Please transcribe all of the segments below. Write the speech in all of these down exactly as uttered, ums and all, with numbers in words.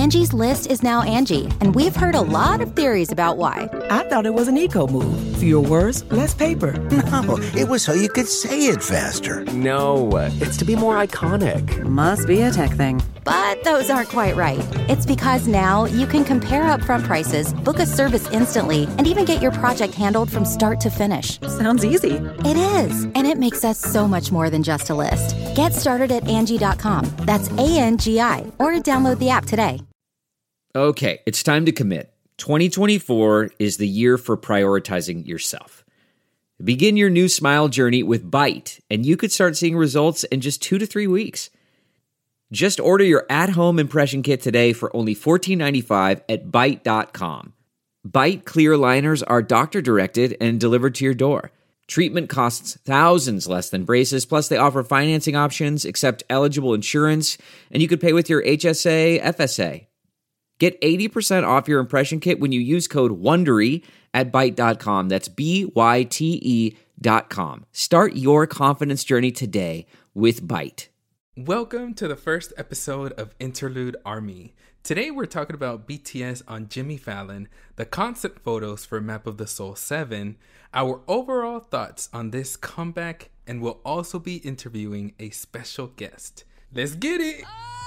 Angie's List is now Angie, and we've heard a lot of theories about why. I thought it was an eco move. Fewer words, less paper. No, it was so you could say it faster. No, it's to be more iconic. Must be a tech thing. But those aren't quite right. It's because now you can compare upfront prices, book a service instantly, and even get your project handled from start to finish. Sounds easy. It is, and it makes us so much more than just a list. Get started at Angie dot com. That's A N G I, or download the app today. Okay, it's time to commit. twenty twenty-four is the year for prioritizing yourself. Begin your new smile journey with Byte, and you could start seeing results in just two to three weeks. Just order your at-home impression kit today for only fourteen ninety-five at Byte dot com. Byte clear liners are doctor-directed and delivered to your door. Treatment costs thousands less than braces, plus they offer financing options, accept eligible insurance, and you could pay with your H S A, F S A. Get eighty percent off your impression kit when you use code WONDERY at Byte dot com. That's B Y T E dot com. Start your confidence journey today with Byte. Welcome to the first episode of Interlude Army. Today we're talking about B T S on Jimmy Fallon, the concept photos for Map of the Soul seven, our overall thoughts on this comeback, and we'll also be interviewing a special guest. Let's get it!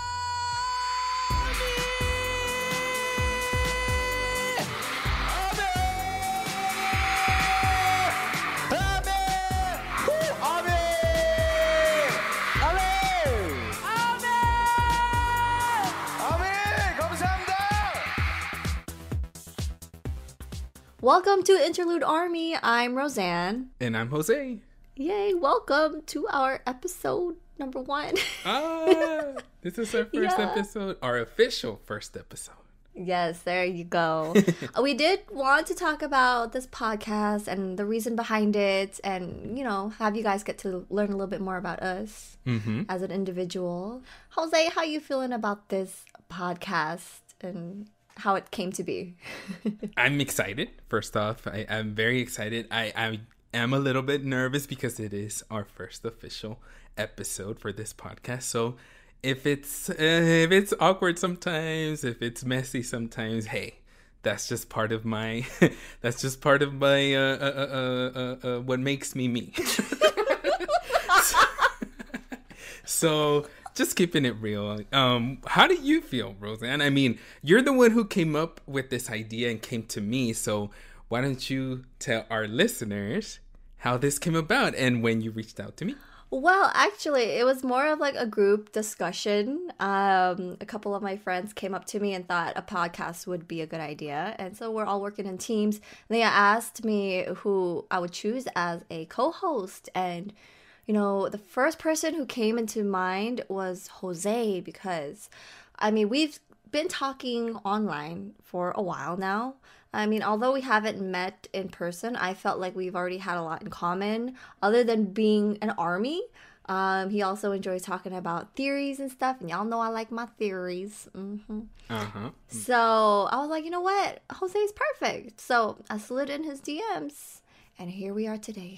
Welcome to Interlude Army. I'm Roseanne. And I'm Jose. Yay, welcome to our episode number one. Ah, this is our first Yeah. episode, our official first episode. Yes, there you go. We did want to talk about this podcast and the reason behind it and, you know, have you guys get to learn a little bit more about us Mm-hmm. as an individual. Jose, how you feeling about this podcast and how it came to be? I'm excited. First off, I, I'm very excited. I, I am a little bit nervous because it is our first official episode for this podcast. So if it's uh, if it's awkward sometimes, if it's messy sometimes, hey, that's just part of my that's just part of my uh, uh, uh, uh, uh, what makes me me. so, so just keeping it real. Um, how do you feel, Roseanne? I mean, you're the one who came up with this idea and came to me. So why don't you tell our listeners how this came about and when you reached out to me? Well, actually, it was more of like a group discussion. Um, a couple of my friends came up to me and thought a podcast would be a good idea. And so we're all working in teams. They asked me who I would choose as a co-host. And, you know, the first person who came into mind was Jose because, I mean, we've been talking online for a while now. I mean, although we haven't met in person, I felt like we've already had a lot in common. Other than being an army, um, he also enjoys talking about theories and stuff. And y'all know I like my theories. Mm-hmm. Uh-huh. So I was like, you know what? Jose's perfect. So I slid in his D Ms. And here we are today.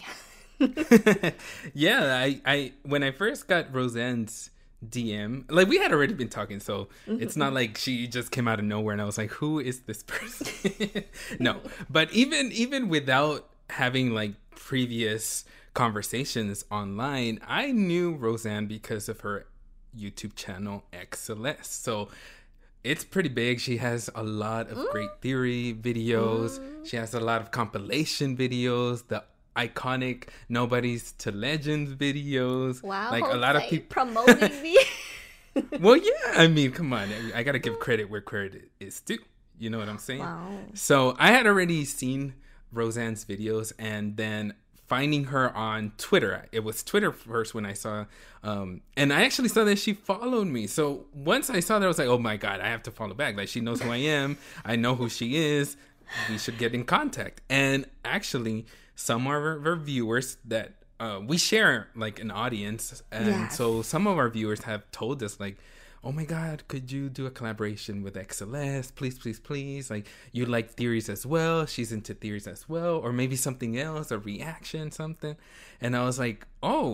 Yeah, I, I when I first got Roseanne's D M, like we had already been talking, so mm-hmm. It's not like she just came out of nowhere and I was like, who is this person? No, but even even without having like previous conversations online, I knew Roseanne because of her YouTube channel X Celeste. So it's pretty big. She has a lot of great theory videos. Mm. She has a lot of compilation videos. The iconic Nobody's to Legends videos. Wow, like Jose, a lot of people promoting me. Well, yeah, I mean, come on. I, I got to give credit where credit is due. You know what I'm saying? Wow. So I had already seen Roseanne's videos, and then finding her on Twitter. It was Twitter first when I saw, um, and I actually saw that she followed me. So once I saw that, I was like, oh my God, I have to follow back. Like, she knows who I am. I know who she is. We should get in contact. And actually, some of our, our viewers that uh, we share like an audience. And yes. So some of our viewers have told us like, oh my God, could you do a collaboration with X Celeste? Please, please, please. Like, you like theories as well. She's into theories as well. Or maybe something else, a reaction, something. And I was like, oh,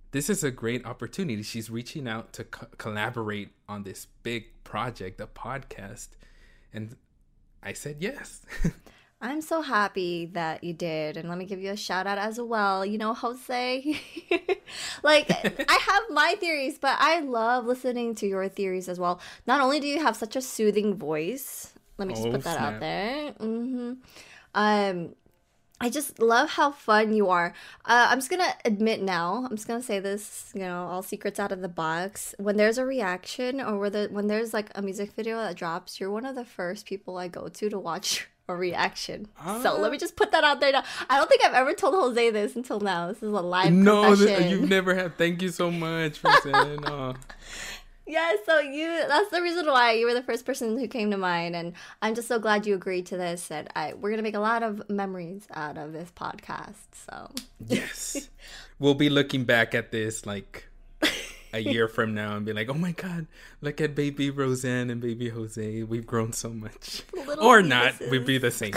this is a great opportunity. She's reaching out to co- collaborate on this big project, a podcast. And I said yes. I'm so happy that you did. And let me give you a shout out as well. You know, Jose, like I have my theories, but I love listening to your theories as well. Not only do you have such a soothing voice, let me just Oh, put that snap. out there. Mm-hmm. Um, I just love how fun you are. Uh, I'm just going to admit now, I'm just going to say this, you know, all secrets out of the box. When there's a reaction or whether, when there's like a music video that drops, you're one of the first people I go to to watch a reaction. So let me just put that out there now. I don't think I've ever told Jose this until now. This is a live No, confession. th- you've never had. Thank you so much, Roseanne. Oh. Yeah, so you that's the reason why you were the first person who came to mind, and I'm just so glad you agreed to this, and I we're gonna make a lot of memories out of this podcast. So Yes. We'll be looking back at this like a year from now and be like, oh my God, look at baby Roseanne and baby Jose. We've grown so much. Little Or not. penises. We'd be the same.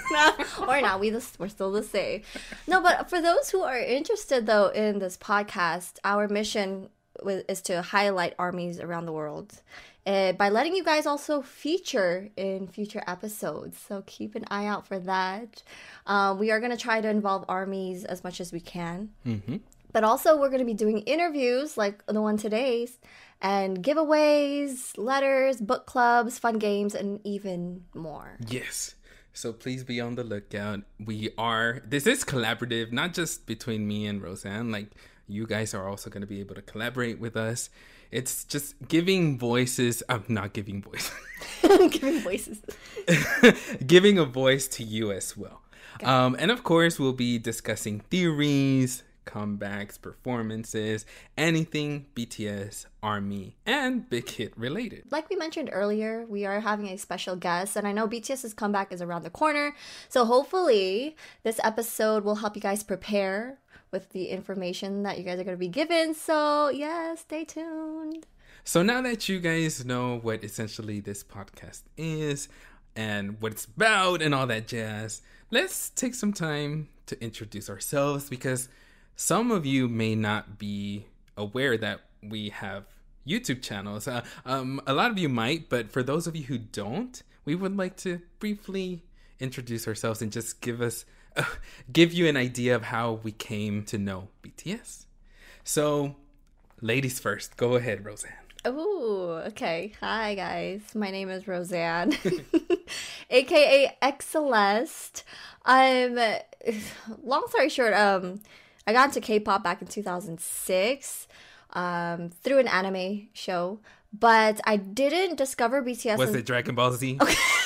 or not, we just, we're still the same. No, but for those who are interested though in this podcast, our mission wi- is to highlight armies around the world. Uh, by letting you guys also feature in future episodes. So keep an eye out for that. Uh, we are going to try to involve armies as much as we can. Mm-hmm. But also, we're going to be doing interviews like the one today's, and giveaways, letters, book clubs, fun games, and even more. Yes. So please be on the lookout. We are, this is collaborative, not just between me and Roseanne. Like, you guys are also going to be able to collaborate with us. It's just giving voices, I'm not giving voice. Giving voices. Giving a voice to you as well. Um, and of course, we'll be discussing theories, comebacks, performances, anything B T S, ARMY, and Big Hit related. Like we mentioned earlier, we are having a special guest, and I know BTS's comeback is around the corner. So hopefully, this episode will help you guys prepare with the information that you guys are going to be given. So yeah, stay tuned. So now that you guys know what essentially this podcast is and what it's about and all that jazz, let's take some time to introduce ourselves, because some of you may not be aware that we have YouTube channels. Uh, um, a lot of you might, but for those of you who don't, we would like to briefly introduce ourselves and just give us, uh, give you an idea of how we came to know B T S. So, ladies first. Go ahead, Roseanne. Oh, okay. Hi, guys. My name is Roseanne, aka X Celeste. I'm, long story short, um, I got into K-pop back in two thousand six um, through an anime show, but I didn't discover B T S. Was as- it Dragon Ball Z?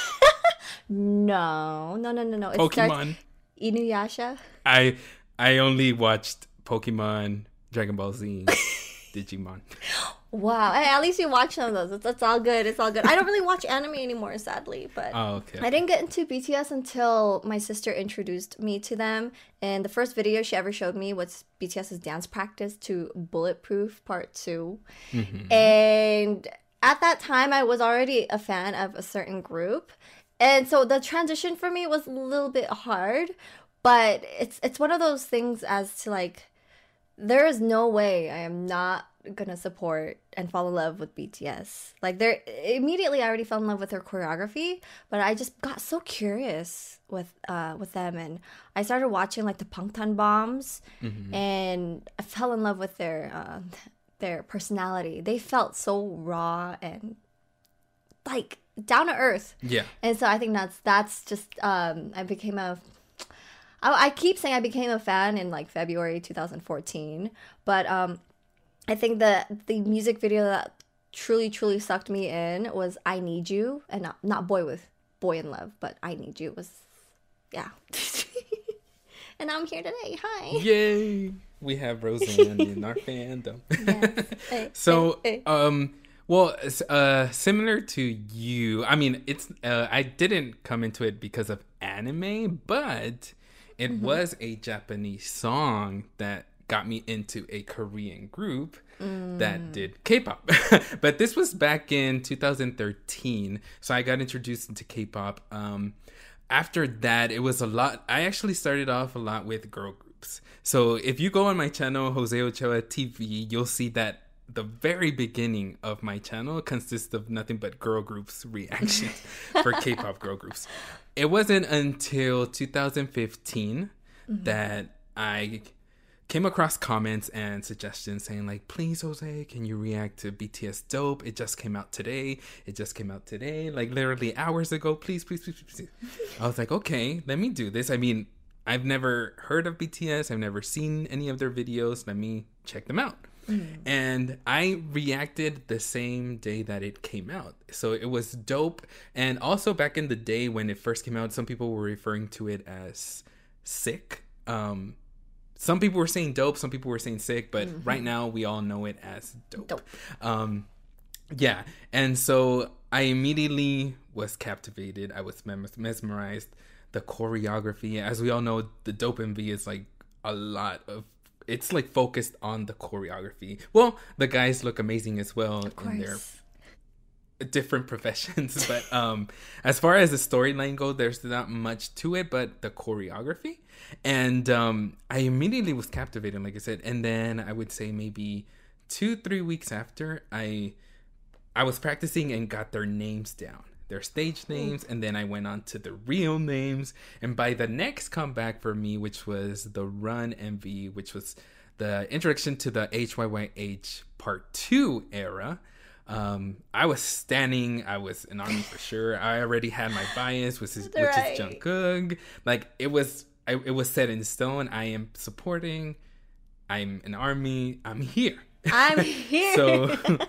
No, no, no, no, no. It starts- Pokemon? Inuyasha. I I only watched Pokemon, Dragon Ball Z, Digimon. Wow. Hey, at least you watch some of those. It's, it's all good. It's all good. I don't really watch anime anymore, sadly, but Oh, okay. I didn't get into B T S until my sister introduced me to them. And the first video she ever showed me was BTS's dance practice to Bulletproof Part two. Mm-hmm. And at that time, I was already a fan of a certain group. And so the transition for me was a little bit hard. But it's it's one of those things as to like, there is no way I am not gonna support and fall in love with B T S. Like, there immediately I already fell in love with their choreography, but I just got so curious with uh with them, and I started watching like the Bangtan Bombs, Mm-hmm. and I fell in love with their uh, their personality. They felt so raw and like down to earth. Yeah. And so I think that's that's just um I became a I, I keep saying I became a fan in like February two thousand fourteen, but um I think that the music video that truly truly sucked me in was I Need You, and not, not Boy with Boy in Love, but I Need You was yeah. And I'm here today. Hi. Yay! We have Roseanne in our fandom. Yes. Eh, So, eh, eh. um, well, s- uh, similar to you, I mean, it's uh, I didn't come into it because of anime, but it Mm-hmm. was a Japanese song that got me into a Korean group Mm. that did K-pop. But this was back in two thousand thirteen, so I got introduced into K-pop. Um, after that, it was a lot. I actually started off a lot with girl groups. groups. So if you go on my channel, Jose Ochoa T V, you'll see that the very beginning of my channel consists of nothing but girl groups reactions for K-pop girl groups. It wasn't until two thousand fifteen mm-hmm. that I came across comments and suggestions saying like, please, Jose, can you react to B T S Dope? It just came out today. It just came out today, like literally hours ago. Please, please, please, please. I was like, okay, let me do this. I mean, I've never heard of B T S. I've never seen any of their videos. Let me check them out. Mm. And I reacted the same day that it came out. So it was dope. And also back in the day when it first came out, some people were referring to it as sick. Um, some people were saying dope. Some people were saying sick. But mm-hmm. right now we all know it as dope. dope. Um, yeah. And so I immediately was captivated. I was mes- mesmerized. The choreography, as we all know, the Dope M V is like a lot of it's like focused on the choreography. Well, the guys look amazing as well in their different professions. But um, as far as the storyline goes, there's not much to it, but the choreography. And um, I immediately was captivated, like I said. And then I would say maybe two, three weeks after, I I was practicing and got their names down. Their stage names, and then I went on to the real names. And by the next comeback for me, which was the Run M V, which was the introduction to the H Y Y H Part two era, um, I was standing. I was an ARMY for sure. I already had my bias, which is, which right. is Jungkook. Like, it was, I, it was set in stone. I am supporting. I'm an ARMY. I'm here. I'm here. so,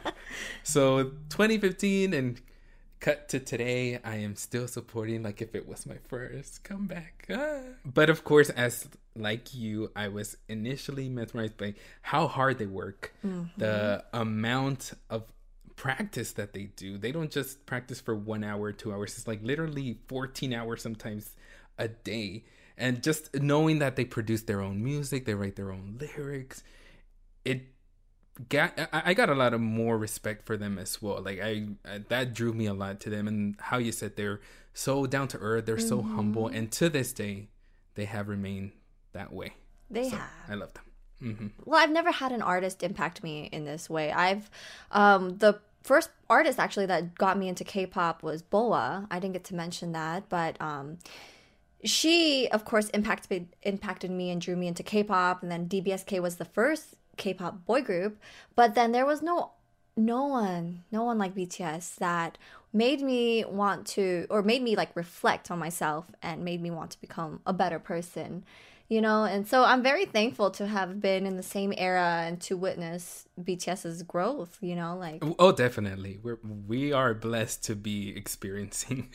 so twenty fifteen and cut to today, I am still supporting like if it was my first comeback. Ah. But of course, as like you, I was initially mesmerized by how hard they work, mm-hmm. the amount of practice that they do. They don't just practice for one hour, two hours. It's like literally fourteen hours sometimes a day. And just knowing that they produce their own music, they write their own lyrics, it Got, I got a lot of more respect for them as well. Like I, I that drew me a lot to them, and how you said they're so down to earth, they're mm-hmm. so humble, and to this day, they have remained that way. They so have. I love them. Mm-hmm. Well, I've never had an artist impact me in this way. I've um, the first artist actually that got me into K-pop was Boa. I didn't get to mention that, but um, she, of course, impacted impacted me and drew me into K-pop, and then D B S K was the first K-pop boy group, but then there was no no one no one like B T S that made me want to, or made me like reflect on myself and made me want to become a better person, you know. And so I'm very thankful to have been in the same era and to witness BTS's growth, you know. Like, oh, definitely, we're we are blessed to be experiencing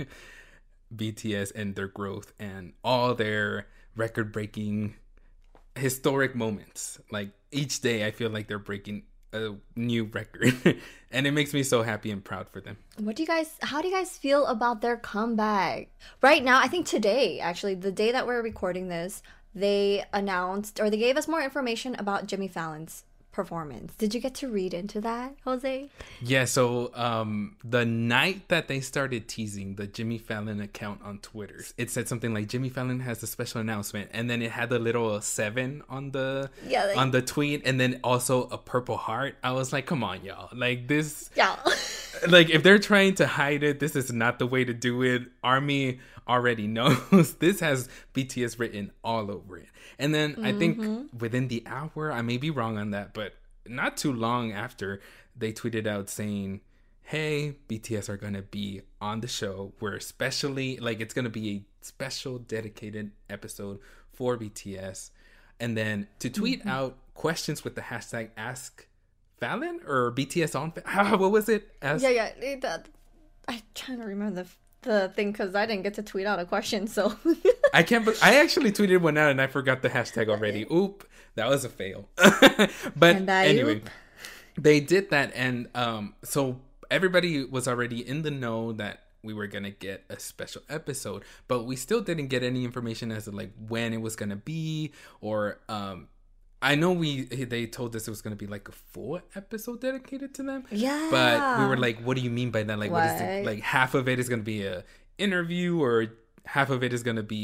B T S and their growth and all their record-breaking historic moments. Like, each day I feel like they're breaking a new record and it makes me so happy and proud for them. What do you guys how do you guys feel about their comeback right now? I think today, actually, the day that we're recording this, they announced, or they gave us more information about Jimmy Fallon's performance. Did you get to read into that, Jose? Yeah, so um the night that they started teasing the Jimmy Fallon account on Twitter, it said something like Jimmy Fallon has a special announcement, and then it had the little seven on the yeah, like, on the tweet, and then also a purple heart. I was like, come on, y'all, like this yeah like if they're trying to hide it, this is not the way to do it. ARMY already knows. This has B T S written all over it. And then mm-hmm. I think within the hour, I may be wrong on that, but not too long after, they tweeted out saying, hey, B T S are going to be on the show. We're especially, like, it's going to be a special dedicated episode for B T S. And then to tweet mm-hmm. out questions with the hashtag Ask Fallon or B T S on Fallon. What was it? Ask- yeah, yeah. It, uh, I'm trying to remember the the thing because I didn't get to tweet out a question, so I can't. Be- I actually tweeted one out and I forgot the hashtag already. Oop, that was a fail. But anyway, oop. They did that, and um, so everybody was already in the know that we were gonna get a special episode, but we still didn't get any information as to like when it was gonna be, or um. I know we they told us it was going to be like a full episode dedicated to them. Yeah. But we were like, what do you mean by that? Like, what, what is it? Like, half of it is going to be a interview, or half of it is going to be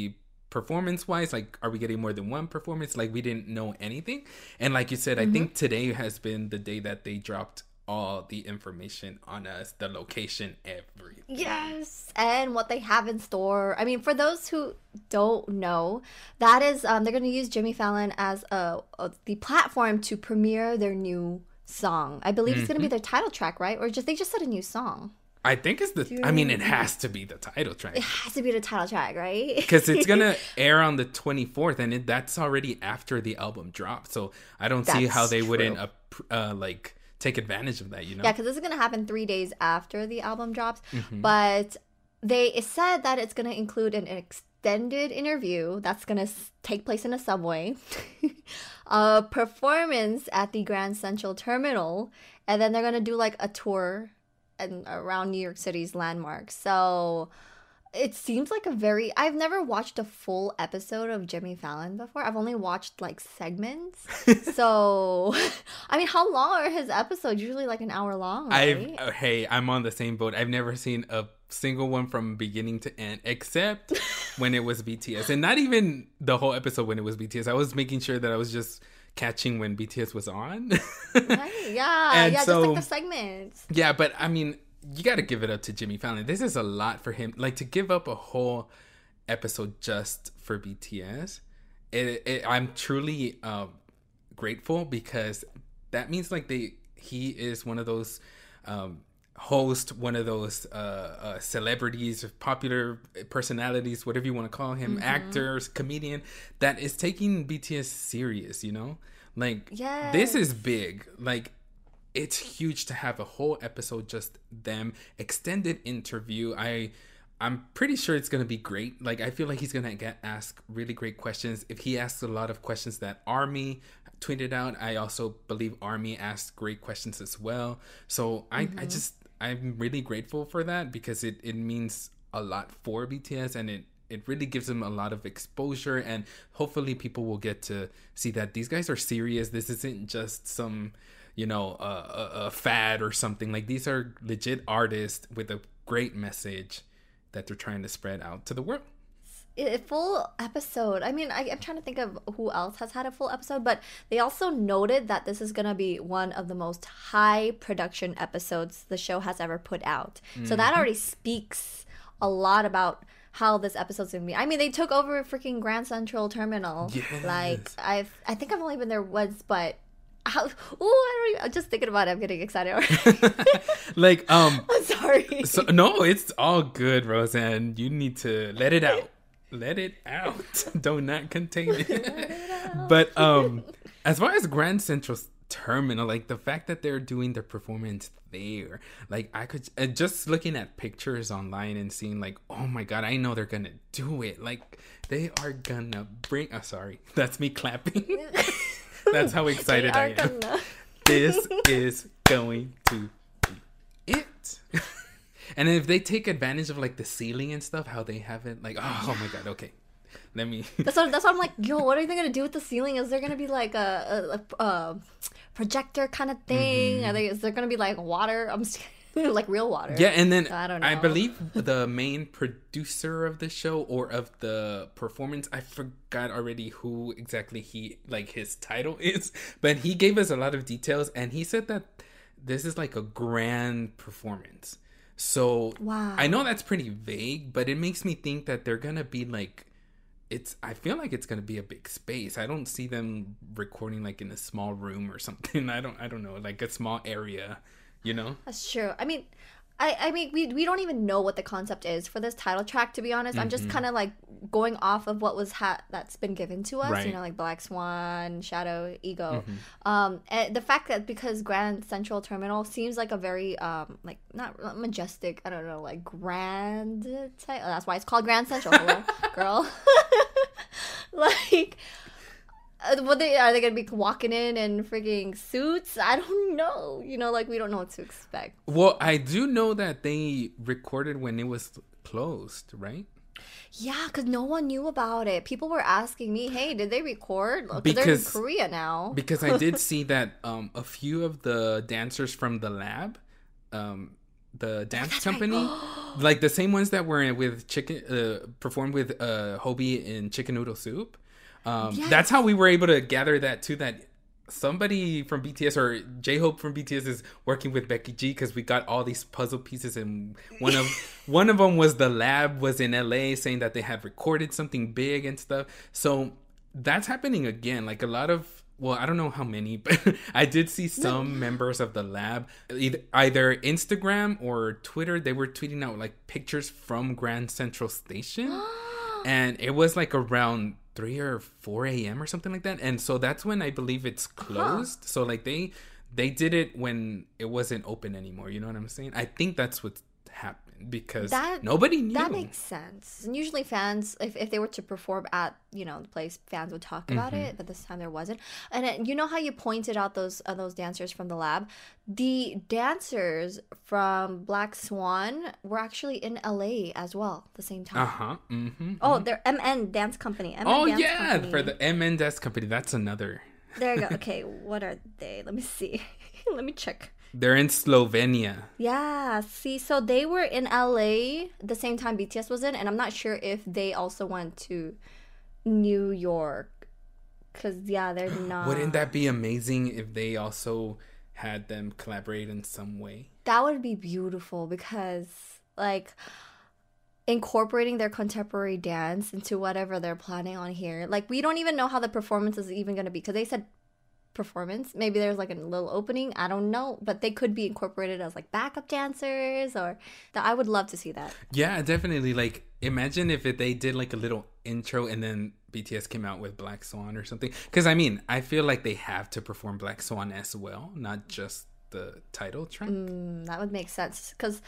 performance wise, like, are we getting more than one performance? Like, we didn't know anything. And like you said, mm-hmm. I think today has been the day that they dropped all the information on us, the location, everything. Yes, and what they have in store. I mean, for those who don't know, that is um, they're going to use Jimmy Fallon as a, a the platform to premiere their new song. I believe mm-hmm. it's going to be their title track, right? Or just they just said a new song. I think it's the. Dude. I mean, it has to be the title track. It has to be the title track, right? Because it's gonna air on the twenty-fourth, and it, that's already after the album dropped. So I don't that's see how they true. wouldn't uh, uh, like. take advantage of that, you know? Yeah, because this is going to happen three days after the album drops. Mm-hmm. But they it said that it's going to include an extended interview that's going to take place in a subway, a performance at the Grand Central Terminal, and then they're going to do like a tour and around New York City's landmarks. So it seems like a very... I've never watched a full episode of Jimmy Fallon before. I've only watched, like, segments. So, I mean, how long are his episodes? Usually, like, an hour long, right? I've, hey, I'm on the same boat. I've never seen a single one from beginning to end, except when it was B T S. And not even the whole episode when it was B T S. I was making sure that I was just catching when B T S was on. Right, yeah. And yeah, so, just like the segments. Yeah, but, I mean... You got to give it up to Jimmy Fallon. This is a lot for him. Like, to give up a whole episode just for B T S, it, it, I'm truly um, grateful, because that means, like, they he is one of those um, hosts, one of those uh, uh, celebrities, popular personalities, whatever you want to call him, mm-hmm. actors, comedian, that is taking B T S serious, you know? Like, yes. This is big. Like, it's huge to have a whole episode just them, extended interview. I I'm pretty sure it's gonna be great. Like, I feel like he's gonna get asked really great questions. If he asks a lot of questions that Army tweeted out, I also believe Army asked great questions as well. So I, mm-hmm. I just I'm really grateful for that, because it, it means a lot for B T S, and it it really gives them a lot of exposure, and hopefully people will get to see that these guys are serious. This isn't just some, you know, uh, a, a fad or something. Like, these are legit artists with a great message that they're trying to spread out to the world. A full episode. I mean, I, I'm trying to think of who else has had a full episode, but they also noted that this is going to be one of the most high production episodes the show has ever put out. Mm-hmm. So that already speaks a lot about how this episode's gonna be. I mean, they took over freaking Grand Central Terminal. Yes. Like, I've, I think I've only been there once, but how, ooh, I don't even, just thinking about it, I'm getting excited already. Like, um, I'm sorry. So, no, it's all good, Roseanne. You need to let it out. Let it out. Do not contain it. it but um, as far as Grand Central Terminal, like, the fact that they're doing their performance there, like, I could uh, just looking at pictures online and seeing, like, oh my god, I know they're gonna do it. Like, they are gonna bring. Oh, sorry, that's me clapping. That's how excited I am. Gonna... This is going to be it. And if they take advantage of, like, the ceiling and stuff, how they have it, like, oh, oh my god, okay. Let me. That's what, that's what I'm like, yo, what are they going to do with the ceiling? Is there going to be, like, a, a, a projector kind of thing? Mm-hmm. Are they, is there going to be, like, water? I'm just like, real water. Yeah, and then I don't know. I believe the main producer of the show, or of the performance, I forgot already who exactly he, like, his title is, but he gave us a lot of details, and he said that this is, like, a grand performance. So, wow. I know that's pretty vague, but it makes me think that they're going to be, like, it's, I feel like it's going to be a big space. I don't see them recording, like, in a small room or something. I don't, I don't know, like a small area, you know? That's true. I mean, I, I mean, we we don't even know what the concept is for this title track, to be honest. Mm-hmm. I'm just kind of, like, going off of what was ha- that's been given to us, right. You know, like Black Swan, Shadow, Ego. Mm-hmm. Um, and the fact that because Grand Central Terminal seems like a very, um, like, not majestic, I don't know, like, grand type. Oh, that's why it's called Grand Central, hello, girl. Like, uh, what they are they gonna be walking in in freaking suits? I don't know. You know, like, we don't know what to expect. Well, I do know that they recorded when it was closed, right? Yeah, because no one knew about it. People were asking me, "Hey, did they record?" Because they're in Korea now. Because I did see that um, a few of the dancers from the lab, um, the dance oh, company. Right. Like the same ones that were with chicken, uh, performed with uh, Hobie in Chicken Noodle Soup. Um, Yes. That's how we were able to gather that too. That somebody from B T S or J-Hope from B T S is working with Becky G because we got all these puzzle pieces, and one of one of them was the lab was in L A saying that they had recorded something big and stuff. So that's happening again. Like a lot of. Well, I don't know how many, but I did see some members of the lab, either, either Instagram or Twitter, they were tweeting out like pictures from Grand Central Station. And it was like around three or four a.m. or something like that. And so that's when I believe it's closed. So like they they did it when it wasn't open anymore. You know what I'm saying? I think that's what happened because That- nobody knew. That makes sense. And usually fans, if, if they were to perform at, you know, the place, fans would talk about Mm-hmm. it, but this time there wasn't. And it, you know how you pointed out those uh, those dancers from the lab? The dancers from Black Swan were actually in L A as well at the same time. Uh-huh. Mm-hmm. Oh, they're M N Dance Company. M N Oh, Dance yeah. Company. For the M N Desk Company. That's another. There you go. Okay, what are they? Let me see. Let me check. They're in Slovenia. Yeah, see, so they were in L A the same time B T S was in, and I'm not sure if they also went to New York. Because, yeah, they're not. Wouldn't that be amazing if they also had them collaborate in some way? That would be beautiful because, like, incorporating their contemporary dance into whatever they're planning on here. Like, we don't even know how the performance is even going to be because they said performance. Maybe there's like a little opening. I don't know. But they could be incorporated as like backup dancers or that. I would love to see that. Yeah, definitely. Like, imagine if it, they did like a little intro and then B T S came out with Black Swan or something. Because, I mean, I feel like they have to perform Black Swan as well, not just the title track. Mm, that would make sense because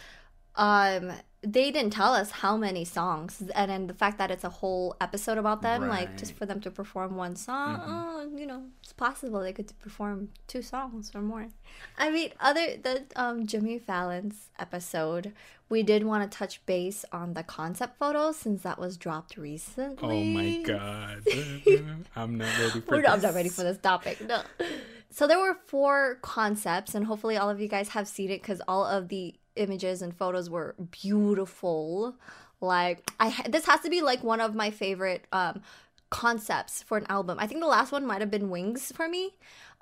um they didn't tell us how many songs, and then the fact that it's a whole episode about them, like just Right. for them to perform one song, Mm-hmm. oh, you know, it's possible they could perform two songs or more. I mean, other the um Jimmy Fallon's episode, we did want to touch base on the concept photos since that was dropped recently. Oh my God. I'm not ready for We're this. not, I'm not ready for this topic. No. So there were four concepts, and hopefully all of you guys have seen it because all of the images and photos were beautiful. Like I, ha- this has to be like one of my favorite um, concepts for an album. I think the last one might have been Wings for me,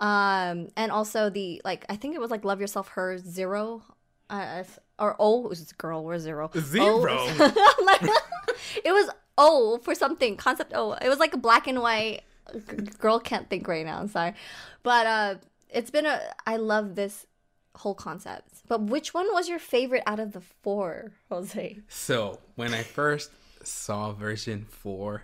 um, and also the like. I think it was like Love Yourself, Her, Zero, uh, or O. It was girl, we're zero. Zero. O. Like, it was O for something. Concept O. It was like a black and white. G- girl can't think right now. I'm sorry, but uh, it's been a. I love this whole concept. But which one was your favorite out of the four, Jose? So, when I first saw version four,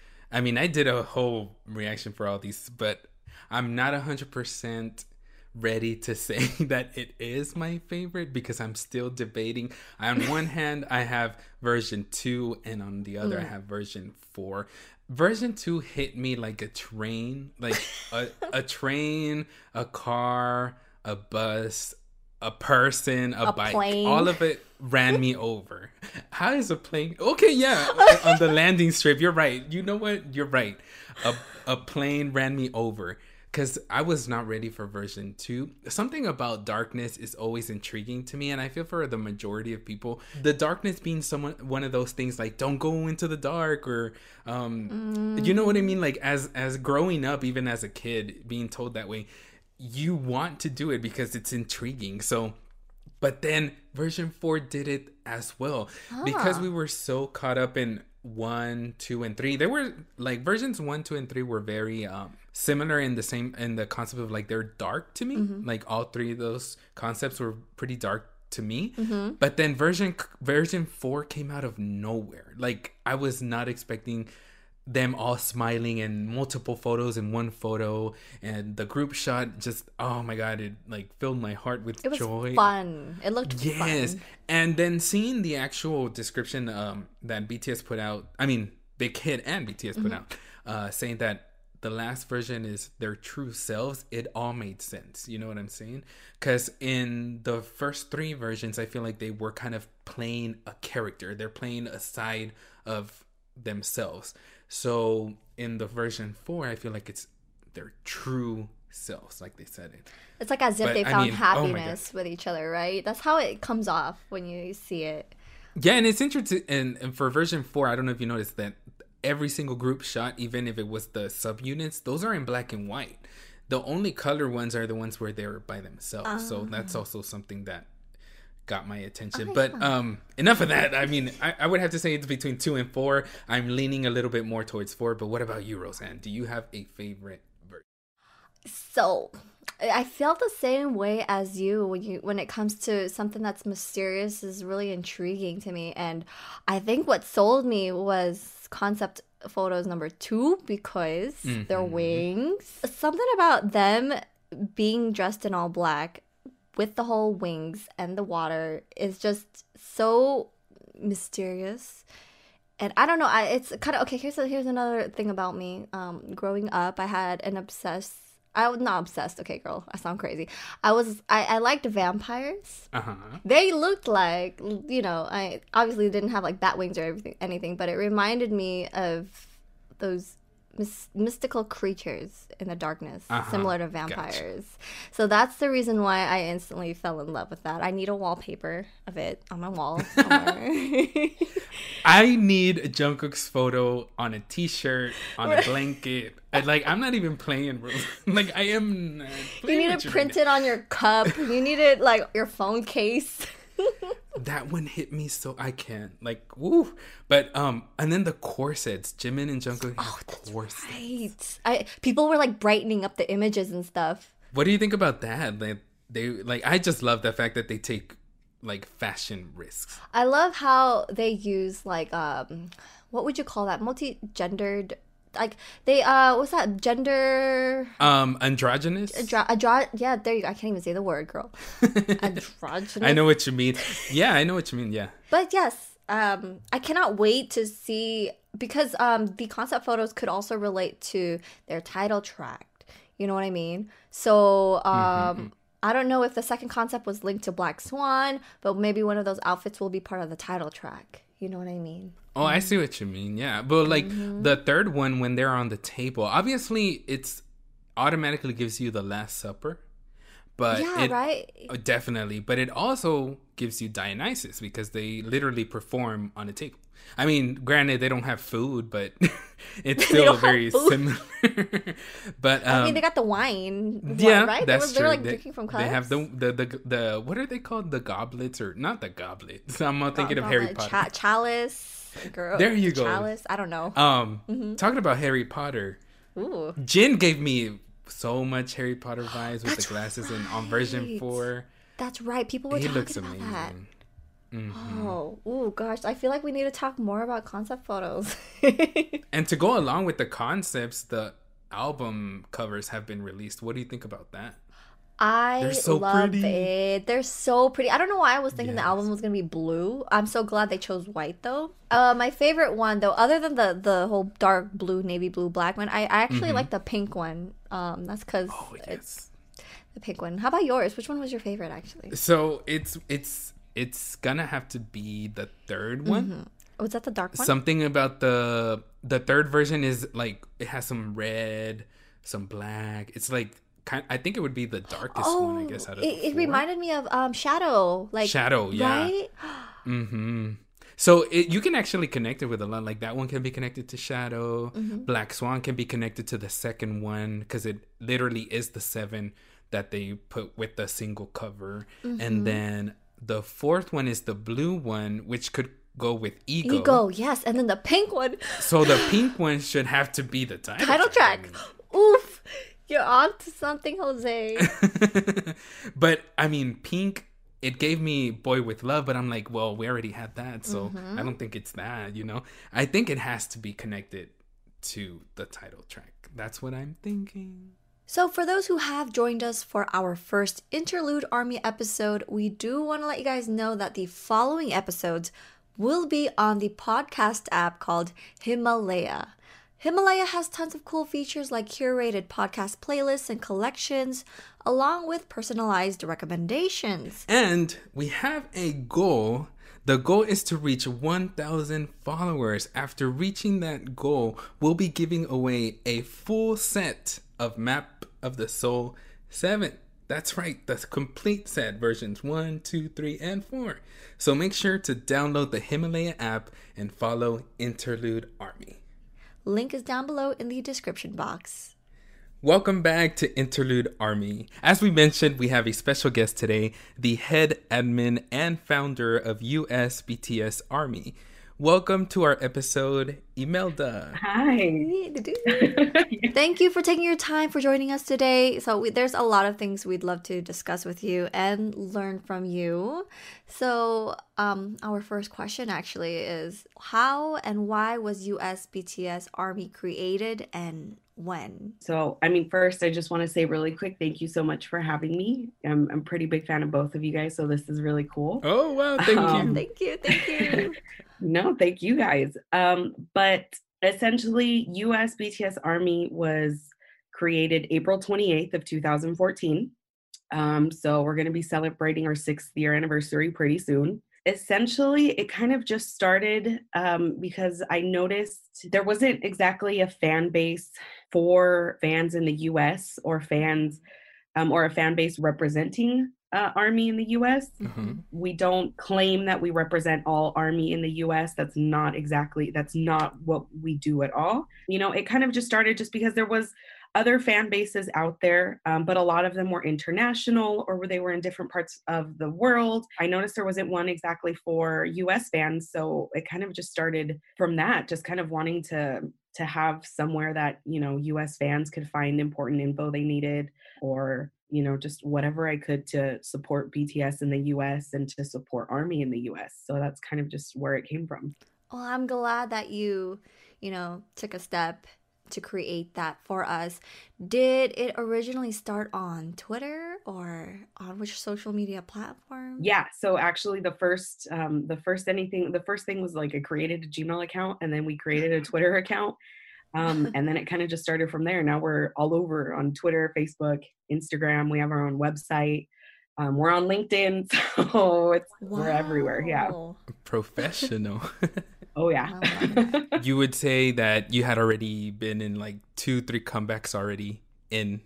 I mean, I did a whole reaction for all these, but I'm not one hundred percent ready to say that it is my favorite because I'm still debating. On one hand, I have version two, and on the other, I have version four. Version two hit me like a train, like a, a train, a car, a bus, a person, a, A bike. plane. All of it ran me over. How is a plane? Okay, yeah, on the landing strip. You're right. You know what? You're right. A a plane ran me over because I was not ready for version two. Something about darkness is always intriguing to me, and I feel for the majority of people, the darkness being someone one of those things like don't go into the dark or um, you know what I mean? Like as as growing up, even as a kid, being told that way. You want to do it because it's intriguing. So, but then version four did it as well because we were so caught up in one, two, and three. They were like versions one, two, and three were very um, similar in the same in the concept of like they're dark to me. Mm-hmm. Like all three of those concepts were pretty dark to me. Mm-hmm. But then version version four came out of nowhere. Like I was not expecting them all smiling and multiple photos in one photo, and the group shot just oh my god, it like filled my heart with It was joy. fun. It looked Yes. fun. And then seeing the actual description um that B T S put out, I mean Big Hit and B T S put Mm-hmm. out, uh saying that the last version is their true selves, it all made sense. You know what I'm saying? Because in the first three versions, I feel like they were kind of playing a character. They're playing a side of themselves. So in the version four, I feel like it's their true selves, like they said it. It's like as if But, they I found mean, oh my happiness with each other, right? That's how it comes off when you see it. Yeah, and it's interesting. And, and for version four, I don't know if you noticed that every single group shot, even if it was the subunits, those are in black and white. The only color ones are the ones where they're by themselves. Uh, so that's also something that got my attention. Oh, but yeah. um, enough of that. I mean, I, I would have to say it's between two and four. I'm leaning a little bit more towards four. But what about you, Roseanne? Do you have a favorite version? So I feel the same way as you when you when it comes to something that's mysterious is really intriguing to me. And I think what sold me was concept photos number two because mm-hmm. their wings. Something about them being dressed in all black with the whole wings and the water is just so mysterious. And I don't know, I it's kind of okay. Here's a, here's another thing about me. Um, growing up, I had an obsessed. I was not obsessed. Okay, girl, I sound crazy. I was. I, I liked vampires. Uh huh. They looked like, you know, I obviously didn't have like bat wings or everything, anything, but it reminded me of those mis- mystical creatures in the darkness, uh-huh. similar to vampires. Gotcha. So that's the reason why I instantly fell in love with that. I need a wallpaper of it on my wall somewhere. I need Jungkook's photo on a t-shirt, on a blanket. I, like, I'm not even playing. Like, I am You need to print right it on your cup. You need it, like, your phone case. That one hit me so I can't. Like, woo. But, um, and then the corsets. Jimin and Jungkook have oh, that's corsets. Right. I, people were, like, brightening up the images and stuff. What do you think about that? Like, they, like, I just love the fact that they take, like, fashion risks. I love how they use, like, um, what would you call that? Multi-gendered... Like they uh what's that gender um androgynous Andro- andro- yeah there you go. I can't even say the word, girl. Androgynous. I know what you mean. Yeah, I know what you mean. Yeah, but yes, um I cannot wait to see, because um the concept photos could also relate to their title track, you know what I mean? So um mm-hmm. I don't know if the second concept was linked to Black Swan, but maybe one of those outfits will be part of the title track, you know what I mean? Oh, I see what you mean. Yeah. But like mm-hmm. the third one, when they're on the table, obviously it's automatically gives you the Last Supper. But yeah, it, right? Definitely. But it also gives you Dionysus because they literally perform on a table. I mean, granted, they don't have food, but it's still very similar. But um, I mean, they got the wine. Yeah, right? That's they were, true. They were like they, drinking from cups. They have the, the the the what are they called? The goblets, or not the goblets? I'm not thinking oh, of Harry Potter. Ch- chalice. Girl, there you go. Chalice. I don't know. Um, mm-hmm. Talking about Harry Potter. Ooh. Jin gave me so much Harry Potter vibes with That's the glasses right. and on version four. That's right. People were he talking looks about amazing. that. Mm-hmm. Oh, ooh, gosh! I feel like we need to talk more about concept photos. And to go along with the concepts, the album covers have been released. What do you think about that? I They're so love pretty. it. They're so pretty. I don't know why I was thinking yes. the album was gonna be blue. I'm so glad they chose white though. Uh, my favorite one though, other than the the whole dark blue, navy blue, black one, I, I actually mm-hmm. like the pink one. Um, that's because oh, yes. it's the pink one. How about yours? Which one was your favorite actually? So it's it's it's gonna have to be the third one. Mm-hmm. Oh, is that the dark one? Something about the the third version is like it has some red, some black. It's like. I think it would be the darkest oh, one, I guess, out of it, the it reminded me of um Shadow, like Shadow, yeah. Right? Mm-hmm. So it, you can actually connect it with a lot. Like that one can be connected to Shadow. Mm-hmm. Black Swan can be connected to the second one because it literally is the seven that they put with the single cover. Mm-hmm. And then the fourth one is the blue one, which could go with Ego. Ego, yes. And then the pink one. So the pink one should have to be the title, title track. track. I mean. Oof. You're on to something, Jose. But, I mean, pink, it gave me Boy With Love, but I'm like, well, we already had that, so mm-hmm. I don't think it's that, you know? I think it has to be connected to the title track. That's what I'm thinking. So for those who have joined us for our first Interlude Army episode, we do want to let you guys know that the following episodes will be on the podcast app called Himalaya. Himalaya has tons of cool features like curated podcast playlists and collections, along with personalized recommendations. And we have a goal. The goal is to reach one thousand followers. After reaching that goal, we'll be giving away a full set of Map of the Soul seven That's right, the complete set versions one, two, three, and four. So make sure to download the Himalaya app and follow Interlude Army. Link is down below in the description box. Welcome back to Interlude Army. As we mentioned, we have a special guest today, the head admin and founder of U S B T S Army. Welcome to our episode, Imelda. Hi. Thank you for taking your time for joining us today. So we, there's a lot of things we'd love to discuss with you and learn from you. So um, our first question actually is, how and why was U S B T S Army created and when? So, I mean, first, I just want to say really quick, thank you so much for having me. I'm, I'm a pretty big fan of both of you guys, so this is really cool. Oh, wow. Thank Um, you. Thank you. Thank you. No, thank you guys. Um, but essentially, U S B T S Army was created April twenty-eighth of two thousand fourteen. Um, so we're going to be celebrating our sixth year anniversary pretty soon. Essentially, it kind of just started um, because I noticed there wasn't exactly a fan base for fans in the U S or fans um, or a fan base representing uh, Army in the U S. Mm-hmm. We don't claim that we represent all Army in the U S. That's not exactly, that's not what we do at all. You know, it kind of just started just because there was other fan bases out there, um, but a lot of them were international or they were in different parts of the world. I noticed there wasn't one exactly for U S fans, so it kind of just started from that, just kind of wanting to to have somewhere that, you know, U S fans could find important info they needed, or, you know, just whatever I could to support B T S in the U S and to support Army in the U S. So that's kind of just where it came from. Well, I'm glad that you, you know, took a step to create that for us. Did it originally start on Twitter or on which social media platform? Yeah, so actually the first um the first anything the first thing was like I created a Gmail account, and then we created a Twitter account. Um and then it kind of just started from there. Now we're all over on Twitter, Facebook, Instagram. We have our own website. Um, we're on LinkedIn, so it's Wow. we're everywhere. Yeah. Professional. Oh yeah. You would say that you had already been in like two, three comebacks already in,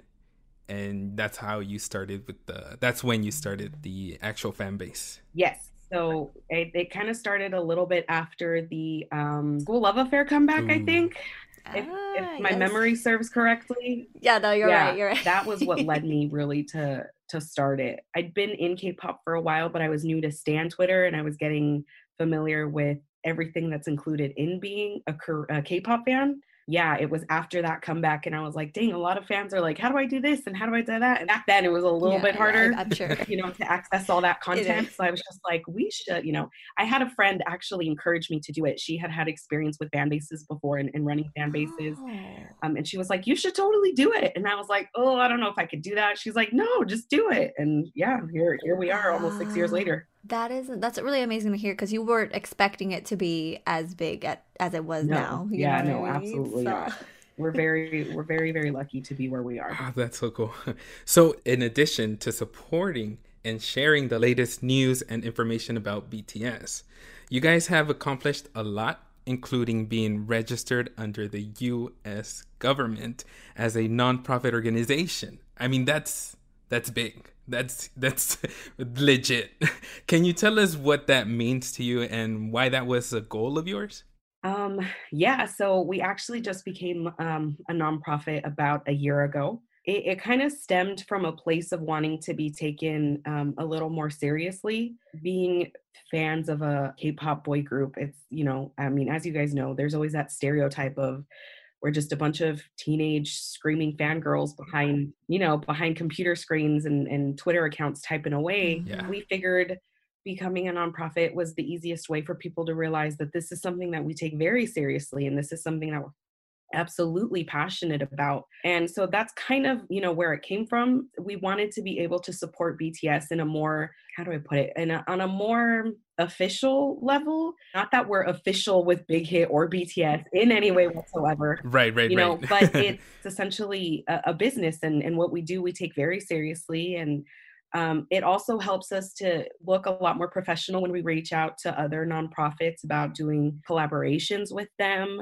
and that's how you started with the, that's when you started the actual fan base. Yes. So it, it kind of started a little bit after the um, School Love Affair comeback, I Ooh. think. If, Ah, if my yes. memory serves correctly. Yeah, no, you're Yeah, right. You're right. that was what led me really to to start it. I'd been in K-pop for a while, but I was new to Stan Twitter, and I was getting familiar with everything that's included in being a, K- a K-pop fan. Yeah, it was after that comeback, and I was like, dang, a lot of fans are like, how do I do this and how do I do that? And back then, it was a little Yeah, bit harder. I, I'm sure. You know, to access all that content. is. So I was just like, we should, you know, I had a friend actually encourage me to do it. She had had experience with fan bases before and, and running fan bases. Oh. Um, and she was like, you should totally do it. And I was like, oh, I don't know if I could do that. She's like, no, just do it. And yeah, here, here we are almost six years Wow. later. That is that's really amazing to hear, because you weren't expecting it to be as big at, as it was No. now. You Yeah, know no, what I mean? absolutely So- not. We're very, we're very, very lucky to be where we are. Ah, that's so cool. So in addition to supporting and sharing the latest news and information about B T S, you guys have accomplished a lot, including being registered under the U S government as a nonprofit organization. I mean, that's that's big. That's that's legit. Can you tell us what that means to you and why that was a goal of yours? Um, yeah, so we actually just became um, a nonprofit about a year ago. It, it kind of stemmed from a place of wanting to be taken um, a little more seriously. Being fans of a K-pop boy group, it's, you know, I mean, as you guys know, there's always that stereotype of we're just a bunch of teenage screaming fangirls behind, you know, behind computer screens and, and Twitter accounts typing away. Yeah. We figured becoming a nonprofit was the easiest way for people to realize that this is something that we take very seriously, and this is something that we're absolutely passionate about. And so that's kind of, you know, where it came from. We wanted to be able to support B T S in a more, how do I put it, in a, on a more official level. Not that we're official with Big Hit or B T S in any way whatsoever. Right, right, You know, right. but it's essentially a, a business, and, and what we do, we take very seriously. And Um, it also helps us to look a lot more professional when we reach out to other nonprofits about doing collaborations with them.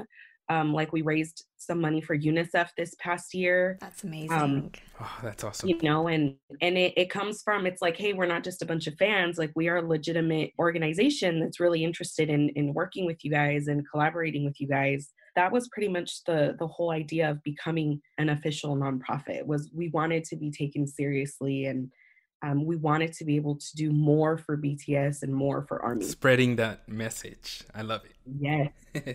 Um, like we raised some money for UNICEF this past year. That's amazing. Um, Oh, that's awesome. you know, and and it, it comes from, it's like, hey, we're not just a bunch of fans, like we are a legitimate organization that's really interested in in working with you guys and collaborating with you guys. That was pretty much the the whole idea of becoming an official nonprofit, was we wanted to be taken seriously, and um, we wanted to be able to do more for B T S and more for ARMY. Spreading that message. I love it. Yes.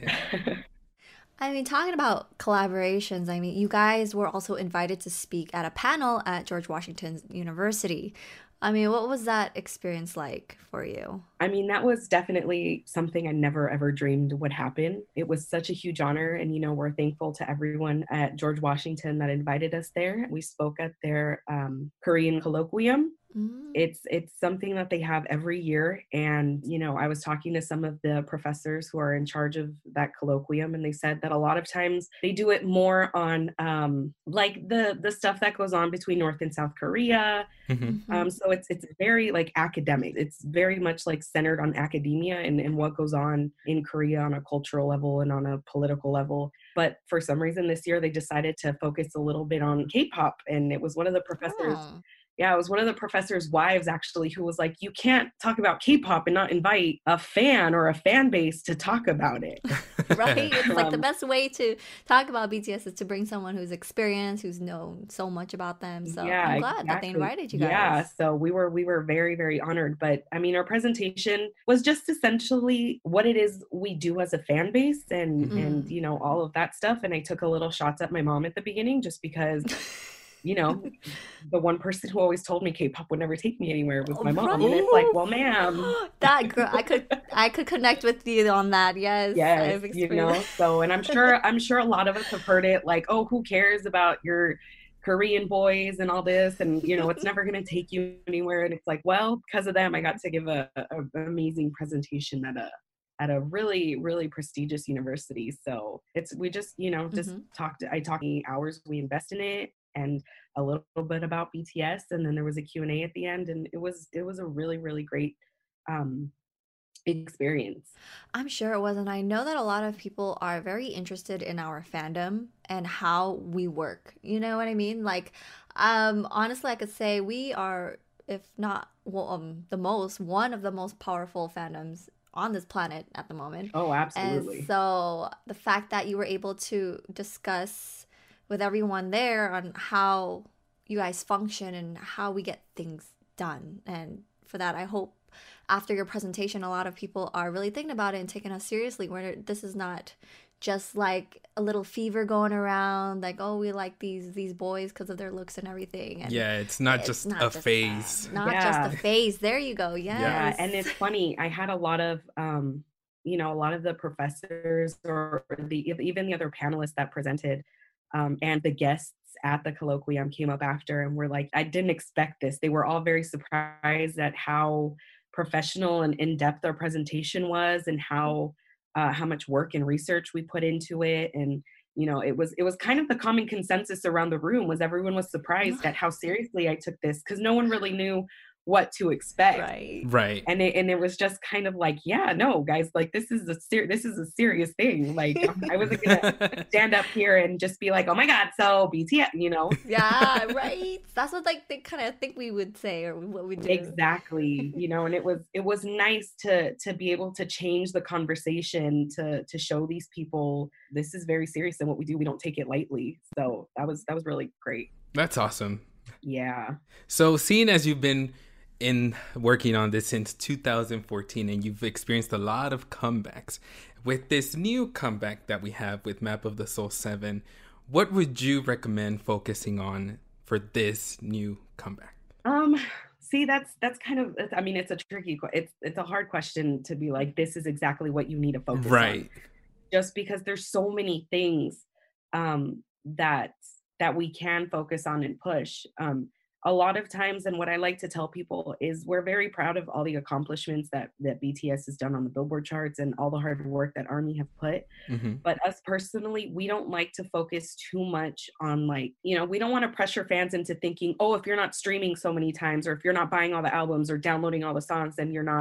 I mean, talking about collaborations, I mean, you guys were also invited to speak at a panel at George Washington University. I mean, what was that experience like for you? I mean, that was definitely something I never ever dreamed would happen. It was such a huge honor. And, you know, we're thankful to everyone at George Washington that invited us there. We spoke at their um, Korean colloquium. Mm. It's it's something that they have every year. And, you know, I was talking to some of the professors who are in charge of that colloquium, and they said that a lot of times they do it more on um, like the the stuff that goes on between North and South Korea. Mm-hmm. Um, so it's it's very like academic. It's very much like centered on academia and, and what goes on in Korea on a cultural level and on a political level. But for some reason this year they decided to focus a little bit on K-pop, and it was one of the professors. Oh. Yeah, it was one of the professor's wives actually who was like, you can't talk about K-pop and not invite a fan or a fan base to talk about it. Right? It's like the Um, best way to talk about B T S is to bring someone who's experienced, who's known so much about them. So Yeah, I'm glad that they exactly. invited you guys. Yeah, so we were we were very, very honored. But I mean, our presentation was just essentially what it is we do as a fan base, and Mhm. and you know, all of that stuff. And I took a little shots at my mom at the beginning just because, you know, the one person who always told me K-pop would never take me anywhere was my mom. And it's like, well, ma'am, That girl, I could I could connect with you on that. Yes, yes, I've you know. experienced- So, and I'm sure I'm sure a lot of us have heard it, like, oh, who cares about your Korean boys and all this, and you know, it's never going to take you anywhere. And it's like, well, because of them, I got to give a, a an amazing presentation at a at a really, really prestigious university. So it's, we just, you know, just Mhm. talked, I talked the hours we invest in it, and a little bit about B T S. And then there was a Q and A at the end, and it was, it was a really, really great um, experience. I'm sure it was, and I know that a lot of people are very interested in our fandom and how we work. You know what I mean? Like, um, honestly, I could say we are, if not well, um, the most, one of the most powerful fandoms on this planet at the moment. Oh, absolutely. And so the fact that you were able to discuss with everyone there on how you guys function and how we get things done. And for that, I hope after your presentation, a lot of people are really thinking about it and taking us seriously, where this is not just like a little fever going around, like, oh, we like these these boys because of their looks and everything. And Yeah, it's not it's just not a just that. phase. Not Yeah. just a phase. There you go. Yes. Yeah, and it's funny. I had a lot of, um, you know, a lot of the professors or the even the other panelists that presented, um, and the guests at the colloquium came up after and were like, I didn't expect this. They were all very surprised at how professional and in-depth our presentation was, and how uh, how much work and research we put into it. And you know, it was it was kind of the common consensus around the room, was everyone was surprised at how seriously I took this, because no one really knew what to expect. Right. Right. And it, and it was just kind of like, yeah, no, guys, like this is a ser- this is a serious thing. Like I wasn't gonna stand up here and just be like, oh my God, so B T S, you know? Yeah, right. That's what like they kind of think we would say or what we do. Exactly. You know, and it was it was nice to to be able to change the conversation, to to show these people this is very serious, and what we do, we don't take it lightly. So that was that was really great. That's awesome. Yeah. So, seeing as you've been in working on this since two thousand fourteen and you've experienced a lot of comebacks, with this new comeback that we have with Map of the Soul seven, what would you recommend focusing on for this new comeback? Um, see, that's that's kind of, I mean, it's a tricky, que- it's it's a hard question to be like, this is exactly what you need to focus on. Right. Just because there's so many things um, that that we can focus on and push. Um, a lot of times, and what I like to tell people is, we're very proud of all the accomplishments that that B T S has done on the Billboard charts and all the hard work that ARMY have put. Mm-hmm. But us personally, we don't like to focus too much on, like, you know, we don't want to pressure fans into thinking, oh, if you're not streaming so many times, or if you're not buying all the albums or downloading all the songs, then you're not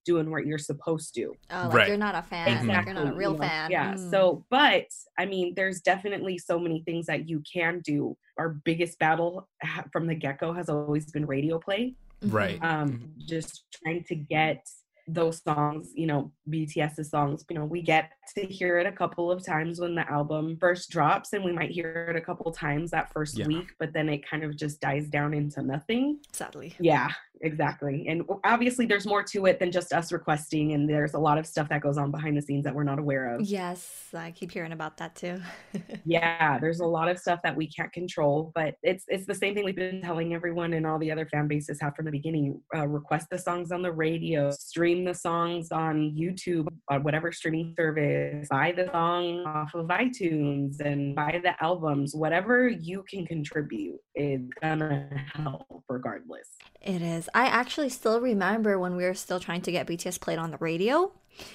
doing what you're supposed to. Oh, like Right. you're not a fan. Exactly. Like you're not a real you know? fan. Yeah. Mm. So, but I mean, there's definitely so many things that you can do. Our biggest battle ha- from the get-go has always been radio play. Right. Um, just trying to get those songs, you know, BTS's songs, you know, we get to hear it a couple of times when the album first drops, and we might hear it a couple of times that first Yeah. week, but then it kind of just dies down into nothing. Sadly. Yeah, exactly. And obviously there's more to it than just us requesting, and there's a lot of stuff that goes on behind the scenes that we're not aware of. Yes, I keep hearing about that too. Yeah, there's a lot of stuff that we can't control, but it's it's the same thing we've been telling everyone and all the other fan bases have from the beginning. Uh, request the songs on the radio, stream the songs on YouTube, on whatever streaming service, buy the song off of iTunes, and buy the albums. Whatever you can contribute is gonna help regardless. It is. I actually still remember when we were still trying to get B T S played on the radio.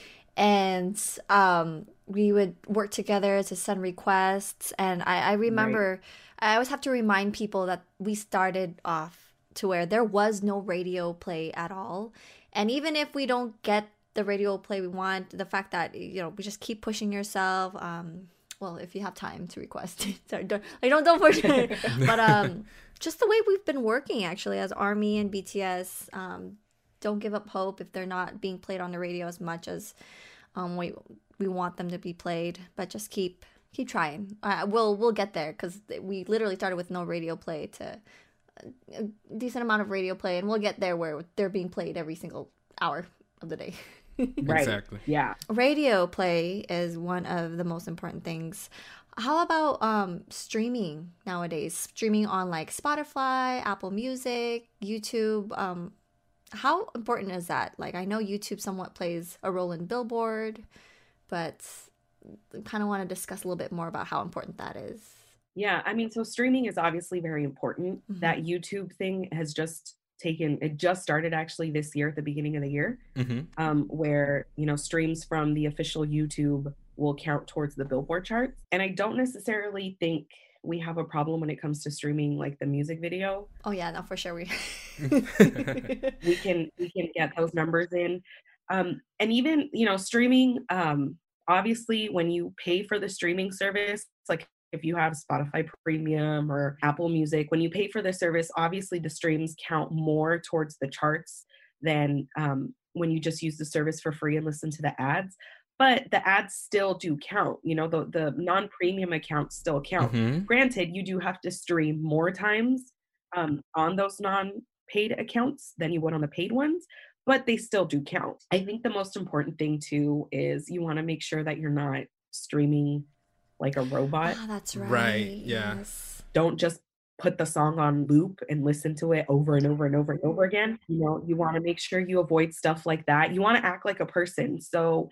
And um, we would work together to send requests. And I, I remember I always have to remind people that we started off to where there was no radio play at all. And even if we don't get the radio play we want, the fact that, you know, we just keep pushing yourself. Um, well, if you have time to request, sorry, don't, like, don't, don't push it. But um, just the way we've been working actually as ARMY and B T S, um, don't give up hope if they're not being played on the radio as much as um, we we want them to be played. But just keep keep trying. Uh, we'll we'll get there because we literally started with no radio play to a decent amount of radio play, and we'll get there where they're being played every single hour of the day. Right. Exactly. Yeah. Radio play is one of the most important things. How about um, streaming nowadays? Streaming on like Spotify, Apple Music, YouTube. Um, how important is that? Like, I know YouTube somewhat plays a role in Billboard, but I kind of want to discuss a little bit more about how important that is. Yeah, I mean, so streaming is obviously very important. Mhm. That YouTube thing has just taken, it just started actually this year at the beginning of the year, hmm um, where, you know, streams from the official YouTube will count towards the Billboard charts. And I don't necessarily think we have a problem when it comes to streaming like the music video. Oh yeah, no, for sure. We We can we can get those numbers in. Um, and even, you know, streaming, um, obviously when you pay for the streaming service, like if you have Spotify Premium or Apple Music, when you pay for the service, obviously the streams count more towards the charts than um, when you just use the service for free and listen to the ads. But the ads still do count. You know, the, the non-premium accounts still count. hmm Granted, you do have to stream more times um, on those non-paid accounts than you would on the paid ones, but they still do count. I think the most important thing too is you want to make sure that you're not streaming like a robot. Ah, that's right. Right, yeah. Yes. Don't just put the song on loop and listen to it over and over and over and over again. You know, you want to make sure you avoid stuff like that. You want to act like a person. So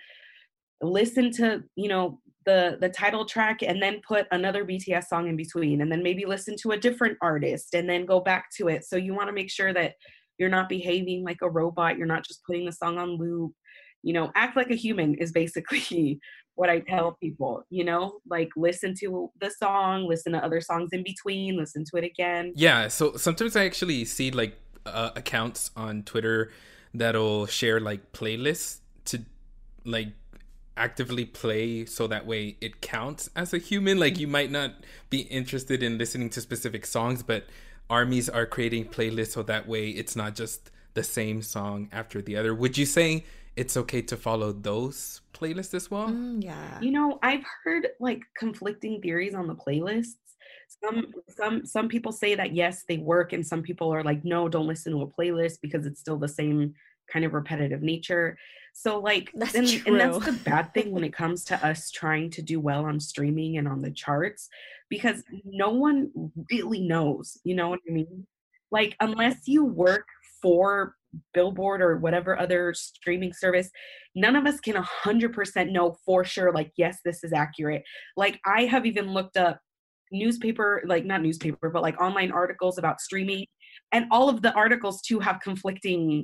listen to, you know, the the title track and then put another B T S song in between, and then maybe listen to a different artist and then go back to it. So you want to make sure that you're not behaving like a robot. You're not just putting the song on loop. You know, act like a human is basically what I tell people, you know, like listen to the song, listen to other songs in between, listen to it again. Yeah, so sometimes I actually see like uh, accounts on Twitter that'll share like playlists to like actively play so that way it counts as a human. Like you might not be interested in listening to specific songs, but armies are creating playlists so that way it's not just the same song after the other. Would you say it's okay to follow those playlists as well? Mm, yeah. You know, I've heard like conflicting theories on the playlists. Some some some people say that yes, they work, and some people are like, no, don't listen to a playlist because it's still the same kind of repetitive nature. So like, That's and, true. and that's the bad thing when it comes to us trying to do well on streaming and on the charts, because no one really knows, you know what I mean? Like, unless you work for Billboard or whatever other streaming service, none of us can one hundred percent know for sure, like, yes, this is accurate. Like, I have even looked up newspaper, like not newspaper, but like online articles about streaming, and all of the articles too have conflicting,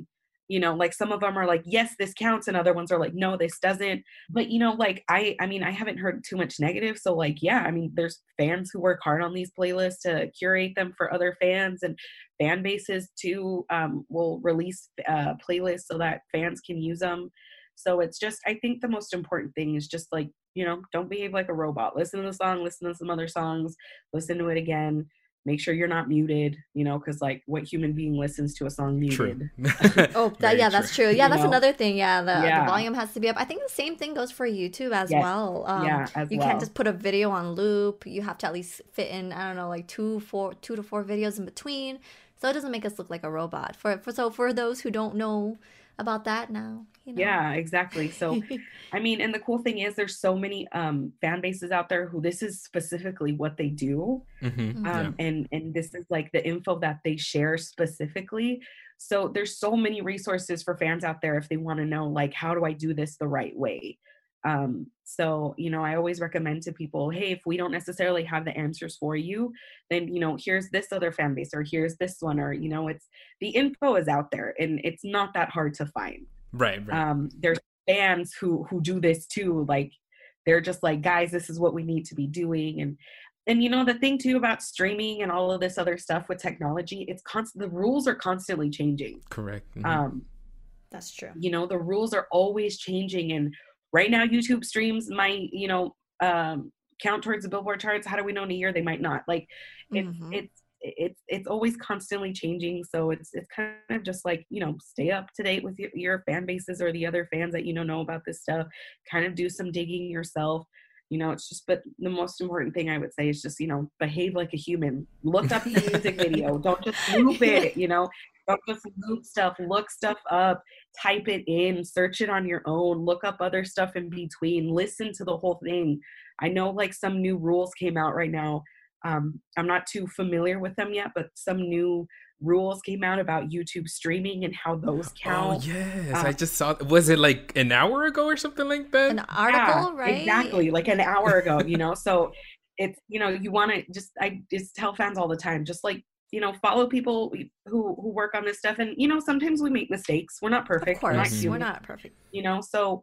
You know, like some of them are like, yes, this counts. And other ones are like, no, this doesn't. But, you know, like I, I mean, I haven't heard too much negative. So like, yeah, I mean, there's fans who work hard on these playlists to curate them for other fans, and fan bases too um, will release uh, playlists so that fans can use them. So it's just, I think the most important thing is just like, you know, don't behave like a robot. Listen to the song, listen to some other songs, listen to it again. Make sure you're not muted, you know, because like what human being listens to a song muted? oh, that, yeah, that's true. Yeah, You that's know? another thing. Yeah the, Yeah. the volume has to be up. I think the same thing goes for YouTube as Yes. well. Um, Yeah, as you well. can't just put a video on loop. You have to at least fit in, I don't know, like two, four, two to four videos in between. So it doesn't make us look like a robot. For, for so for those who don't know about that now, you know. Yeah, exactly. So, I mean, and the cool thing is there's so many um, fan bases out there who this is specifically what they do. Mm-hmm. Um, Yeah. and, and this is like the info that they share specifically. So there's so many resources for fans out there if they want to know, like, how do I do this the right way? Um, so, you know, I always recommend to people, hey, if we don't necessarily have the answers for you, then, you know, here's this other fan base, or here's this one, or, you know, it's the info is out there and it's not that hard to find. Right, right. Um, there's fans who, who do this too. Like, they're just like, guys, this is what we need to be doing. And, and, you know, the thing too about streaming and all of this other stuff with technology, it's constant, the rules are constantly changing. Correct. Mm-hmm. Um, That's true. you know, the rules are always changing, and right now YouTube streams might, you know, um, count towards the Billboard charts. How do we know in a year they might not? Like, it's Mhm. it's it's it's always constantly changing. So it's it's kind of just like, you know, stay up to date with your, your fan bases or the other fans that you know know about this stuff. Kind of do some digging yourself. You know, it's just, but the most important thing I would say is just, you know, behave like a human. Look up the music video. Don't just loop it, you know. Don't just loop stuff. Look stuff up. Type it in. Search it on your own. Look up other stuff in between. Listen to the whole thing. I know like some new rules came out right now. Um, I'm not too familiar with them yet, but some new rules came out about YouTube streaming and how those count. Oh yes, Uh, I just saw. Was it like an hour ago or something like that? An article, Yeah, right? Exactly, like an hour ago, you know. So it's, you know, you want to just, I just tell fans all the time, just like, you know, follow people who who work on this stuff. And, you know, sometimes we make mistakes. We're not perfect. Of course, We're not we're human, not perfect. you know. So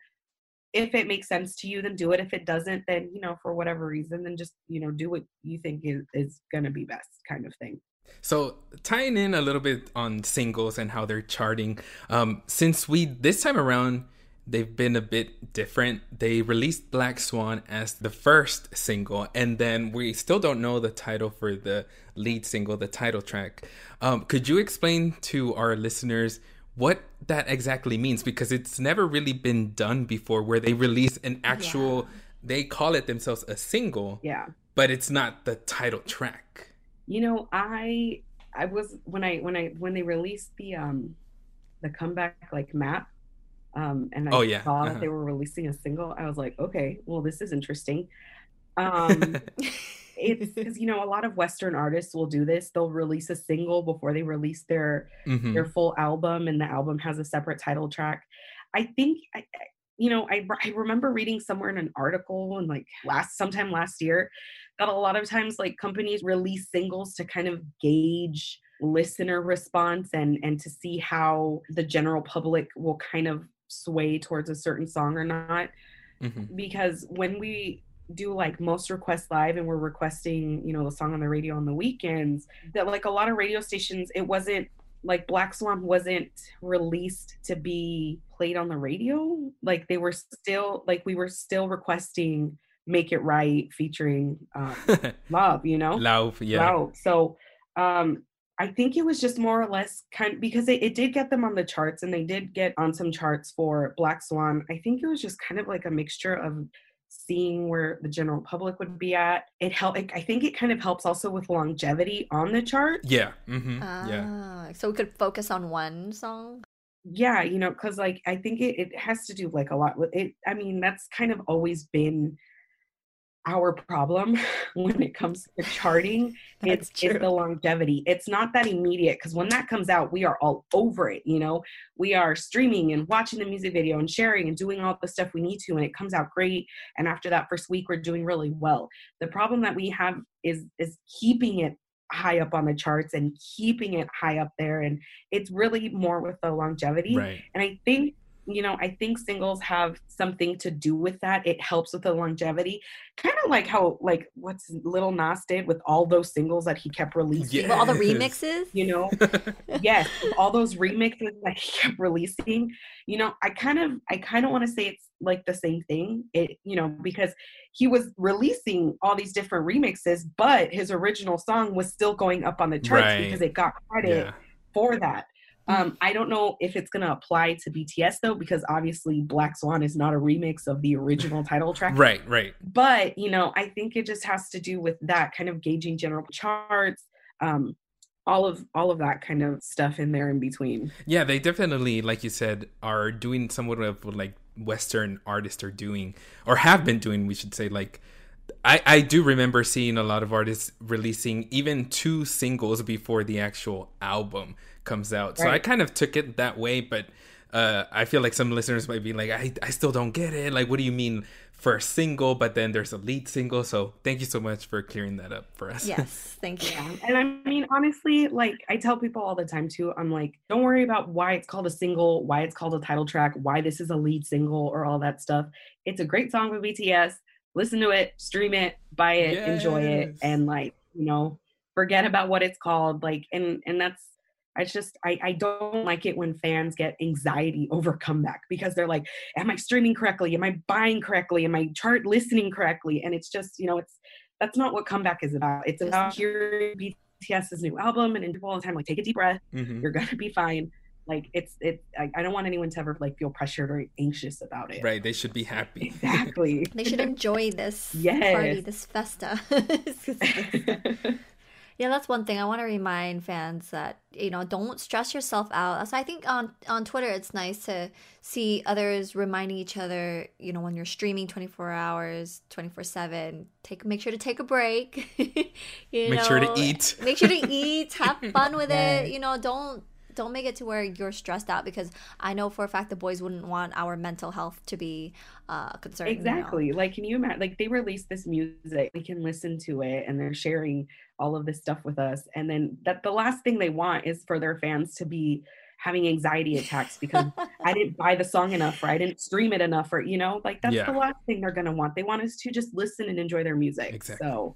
if it makes sense to you, then do it. If it doesn't, then, you know, for whatever reason, then just, you know, do what you think is, is going to be best, kind of thing. So tying in a little bit on singles and how they're charting, um, since we this time around they've been a bit different. They released Black Swan as the first single, and then we still don't know the title for the lead single, the title track. Um, could you explain to our listeners what that exactly means? Because it's never really been done before, where they release an actual, yeah. they call it themselves a single, yeah, but it's not the title track. You know, I I was when I when I when they released the um the comeback like map, um and I oh, yeah. saw uh-huh. that they were releasing a single, I was like, okay, well, this is interesting. Um it's because, you know, a lot of Western artists will do this. They'll release a single before they release their mm-hmm. their full album, and the album has a separate title track. I think I, I you know, I, I remember reading somewhere in an article and like last sometime last year that a lot of times like companies release singles to kind of gauge listener response and and to see how the general public will kind of sway towards a certain song or not. Mm-hmm. Because when we do like most requests live and we're requesting, you know, the song on the radio on the weekends, that like a lot of radio stations, it wasn't like Black Swan wasn't released to be played on the radio. Like they were still like we were still requesting Make It Right featuring um, Love, you know? Love, yeah. Love. So um, I think it was just more or less kind of, because it, it did get them on the charts, and they did get on some charts for Black Swan. I think it was just kind of like a mixture of seeing where the general public would be at. It helped. I think it kind of helps also with longevity on the chart. Yeah. Mm-hmm. Ah, yeah. So we could focus on one song. Yeah, you know, because like I think it, it has to do like a lot with it. I mean, that's kind of always been our problem when it comes to charting. it's, it's the longevity. It's not that immediate, because when that comes out, we are all over it. You know, we are streaming and watching the music video and sharing and doing all the stuff we need to, and it comes out great. And after that first week, we're doing really well. The problem that we have is is keeping it high up on the charts and keeping it high up there. And it's really more with the longevity. Right. And I think, you know, I think singles have something to do with that. It helps with the longevity. Kind of like how, like, what's Lil Nas did with all those singles that he kept releasing. Yes. Well, all the remixes? You know? Yes. With all those remixes that he kept releasing. You know, I kind of, I kind of want to say it's like the same thing. It, you know, because he was releasing all these different remixes, but his original song was still going up on the charts Right. because it got credit Yeah. for that. Um, I don't know if it's going to apply to B T S though, because obviously Black Swan is not a remix of the original title track. Right, right. But, you know, I think it just has to do with that kind of gauging general charts, um, all of all of that kind of stuff in there in between. Yeah, they definitely, like you said, are doing somewhat of what like Western artists are doing, or have been doing, we should say. Like, I, I do remember seeing a lot of artists releasing even two singles before the actual album comes out. So Right. I kind of took it that way, but uh, I feel like some listeners might be like, I, I still don't get it. Like, what do you mean for a single, but then there's a lead single? So thank you so much for clearing that up for us. Yes, thank you. Yeah. And I mean, honestly, like I tell people all the time too, I'm like, don't worry about why it's called a single, why it's called a title track, why this is a lead single or all that stuff. It's a great song with B T S. Listen to it, stream it, buy it, Yes. enjoy it, and like, you know, forget about what it's called. Like, and and that's, I just, I, I don't like it when fans get anxiety over comeback because they're like, am I streaming correctly? Am I buying correctly? Am I chart listening correctly? And it's just, you know, it's, that's not what comeback is about. It's about hearing BTS's new album and people all the time, like, take a deep breath. Mhm. You're going to be fine. Like, it's, it, I, I don't want anyone to ever like feel pressured or anxious about it. Right, they should be happy. Exactly. They should enjoy this Yes. party, this festa. Yeah, that's one thing I want to remind fans that, you know, don't stress yourself out. So I think on on Twitter it's nice to see others reminding each other, you know, when you're streaming twenty-four hours, twenty-four seven, take make sure to take a break. you Make know, sure to eat. Make sure to eat, have fun with Yes. it. You know, don't don't make it to where you're stressed out, because I know for a fact the boys wouldn't want our mental health to be uh concerned. you know. Exactly. Like, can you imagine? Like, they release this music, we can listen to it, and they're sharing all of this stuff with us. And then that the last thing they want is for their fans to be having anxiety attacks because I didn't buy the song enough, or I didn't stream it enough, or, you know, like that's Yeah. the last thing they're gonna want. They want us to just listen and enjoy their music. Exactly. So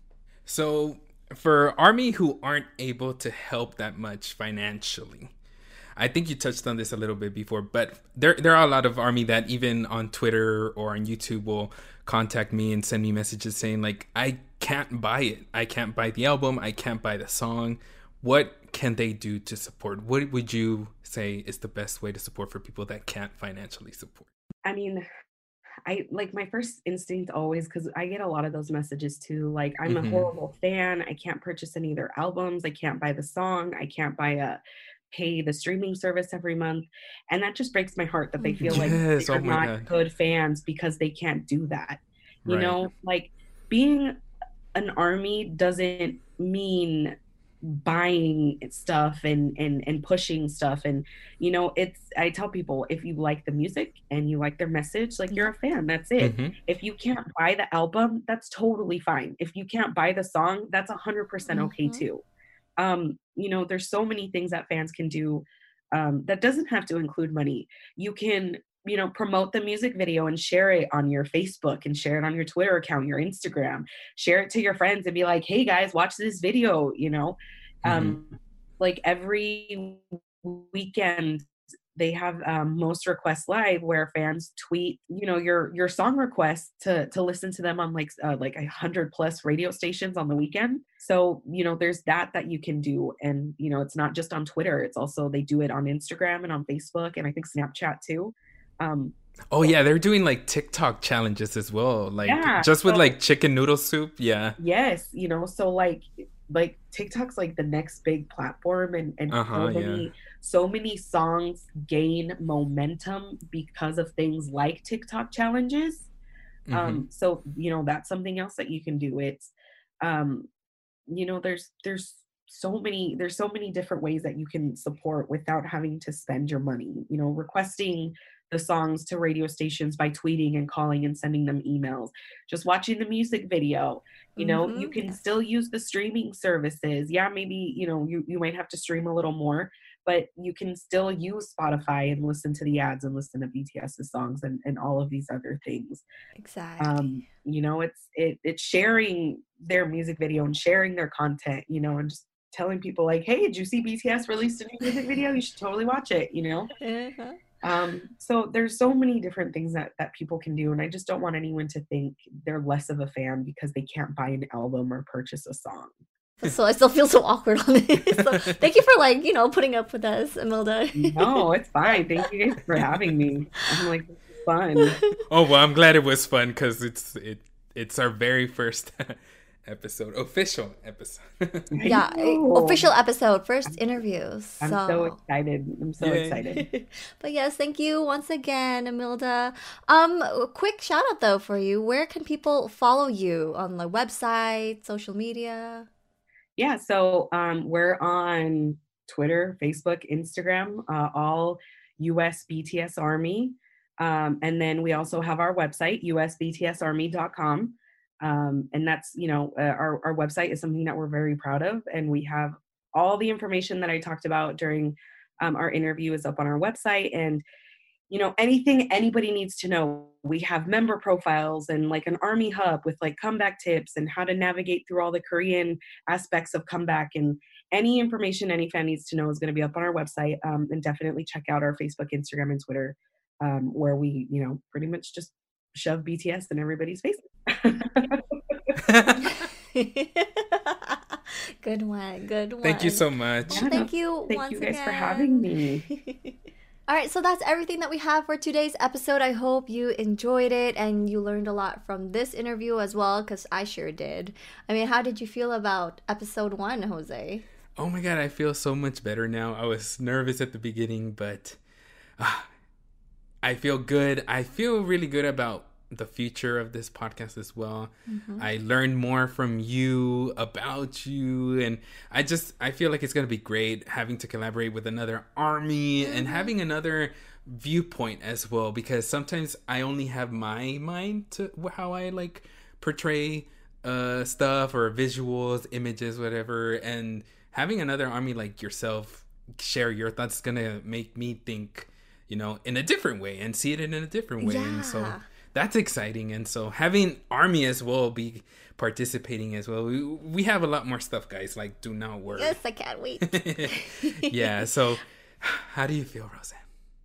So for ARMY who aren't able to help that much financially, I think you touched on this a little bit before, but there there are a lot of ARMY that even on Twitter or on YouTube will contact me and send me messages saying like, I can't buy it. I can't buy the album. I can't buy the song. What can they do to support? What would you say is the best way to support for people that can't financially support? I mean, I like my first instinct always, because I get a lot of those messages too. Like, I'm Mhm. a horrible fan. I can't purchase any of their albums. I can't buy the song. I can't buy a pay the streaming service every month. And that just breaks my heart that they feel like Yes, they're oh my not God. good fans because they can't do that. You Right. know, like being an ARMY doesn't mean buying stuff and and and pushing stuff. And you know, it's, I tell people, if you like the music and you like their message, like, you're a fan, that's it. Mhm. If you can't buy the album, that's totally fine. If you can't buy the song, that's one hundred percent okay Mhm. too. Um you know, there's so many things that fans can do, um that doesn't have to include money. You can, you know, promote the music video and share it on your Facebook and share it on your Twitter account, your Instagram, share it to your friends and be like, hey guys, watch this video, you know. Um like every weekend they have um, Most Requests Live, where fans tweet, you know, your your song requests to to listen to them on like uh, like a hundred plus radio stations on the weekend. So you know, there's that that you can do, and you know, it's not just on Twitter. It's also, they do it on Instagram and on Facebook, and I think Snapchat too. Um, Oh yeah, they're doing like TikTok challenges as well. Like Yeah, just with so- like chicken noodle soup. Yeah. yes, you know, so like like TikTok's like the next big platform, and and Uh-huh, so many so many songs gain momentum because of things like TikTok challenges. Mhm. Um, so you know, that's something else that you can do. It's um, you know, there's there's so many there's so many different ways that you can support without having to spend your money. You know, requesting the songs to radio stations by tweeting and calling and sending them emails. Just watching the music video, you know, Mm-hmm. you can still use the streaming services. Yeah, maybe, you know, you, you might have to stream a little more, but you can still use Spotify and listen to the ads and listen to BTS's songs and, and all of these other things. Exactly. Um, you know, it's it it's sharing their music video and sharing their content, you know, and just telling people like, hey, did you see B T S released a new music video? You should totally watch it, you know? Uh-huh. Um, so there's so many different things that, that people can do. And I just don't want anyone to think they're less of a fan because they can't buy an album or purchase a song. So I still feel so awkward on this. So thank you for like, you know, putting up with us, Imelda. No, it's fine. Thank you guys for having me. I'm like, this is fun. Oh, well, I'm glad it was fun because it's it it's our very first episode, official episode. Yeah, know. official episode, first interview. So. I'm so excited. I'm so Yay. excited. But yes, thank you once again, Imelda. Um, a quick shout out though for you. Where can people follow you on the website, social media? Yeah, so um, we're on Twitter, Facebook, Instagram, uh, all U S B T S Army. Um, and then we also have our website, U S B T S army dot com. Um, and that's, you know, uh, our, our website is something that we're very proud of. And we have all the information that I talked about during um, our interview is up on our website. And, you know, anything anybody needs to know, we have member profiles and like an Army hub with like comeback tips and how to navigate through all the Korean aspects of comeback. And any information any fan needs to know is going to be up on our website. Um, and definitely check out our Facebook, Instagram, and Twitter, um, where we, you know, pretty much just shove B T S in everybody's face. Good one, good one. Thank you so much. And thank you Thank once you guys again for having me. All right, so that's everything that we have for today's episode. I hope you enjoyed it and you learned a lot from this interview as well, because I sure did. I mean, how did you feel about episode one, Jose? Oh my God, I feel so much better now. I was nervous at the beginning, but uh, I feel good. I feel really good about the future of this podcast as well. Mm-hmm. I learned more from you, about you, and I just I feel like it's going to be great having to collaborate with another Army mm-hmm. and having another viewpoint as well, because sometimes I only have my mind to how I like portray uh stuff or visuals, images, whatever, and having another Army like yourself share your thoughts is going to make me think, you know, in a different way and see it in a different way. Yeah. And so that's exciting. And so having Army as well be participating as well. We, we have a lot more stuff, guys. Like, do not worry. Yes, I can't wait. Yeah. So how do you feel, Roseanne?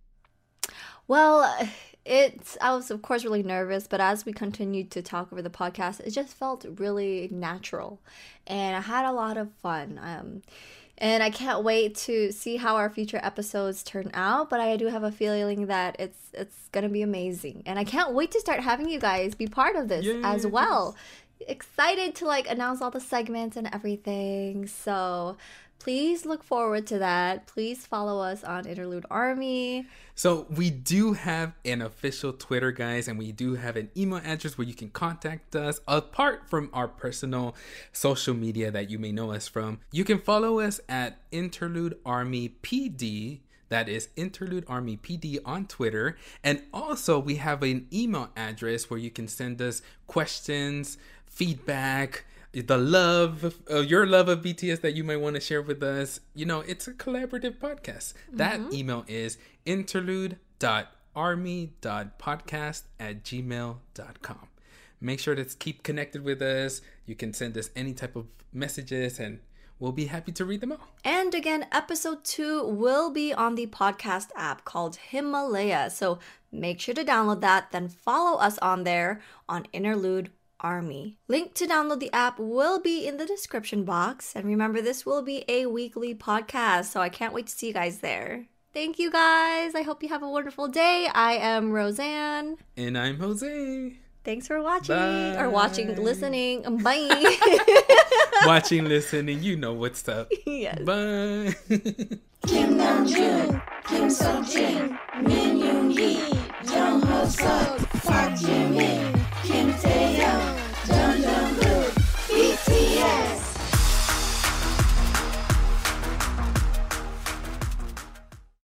Well, it's, I was of course really nervous, but as we continued to talk over the podcast, it just felt really natural and I had a lot of fun. Um, And I can't wait to see how our future episodes turn out. But I do have a feeling that it's it's going to be amazing. And I can't wait to start having you guys be part of this yes. as well. Excited to like announce all the segments and everything. So please look forward to that. Please follow us on Interlude Army. So we do have an official Twitter, guys, and we do have an email address where you can contact us apart from our personal social media that you may know us from. You can follow us at Interlude Army P D. That is Interlude Army P D on Twitter. And also we have an email address where you can send us questions, feedback, the love, uh, your love of B T S that you might want to share with us. You know, it's a collaborative podcast. Mm-hmm. That email is interlude dot army dot podcast at gmail dot com. Make sure to keep connected with us. You can send us any type of messages and we'll be happy to read them all. And again, episode two will be on the podcast app called Himalaya. So make sure to download that, then follow us on there on Interlude Army. Link to download the app will be in the description box. And remember, this will be a weekly podcast, so I can't wait to see you guys there. Thank you guys. I hope you have a wonderful day. I am Roseanne. And I'm Jose. Thanks for watching. Bye. Or watching, listening. Bye. Watching, listening. You know what's up. Yes. Bye. Kim Namjoon, Kim Seokjin,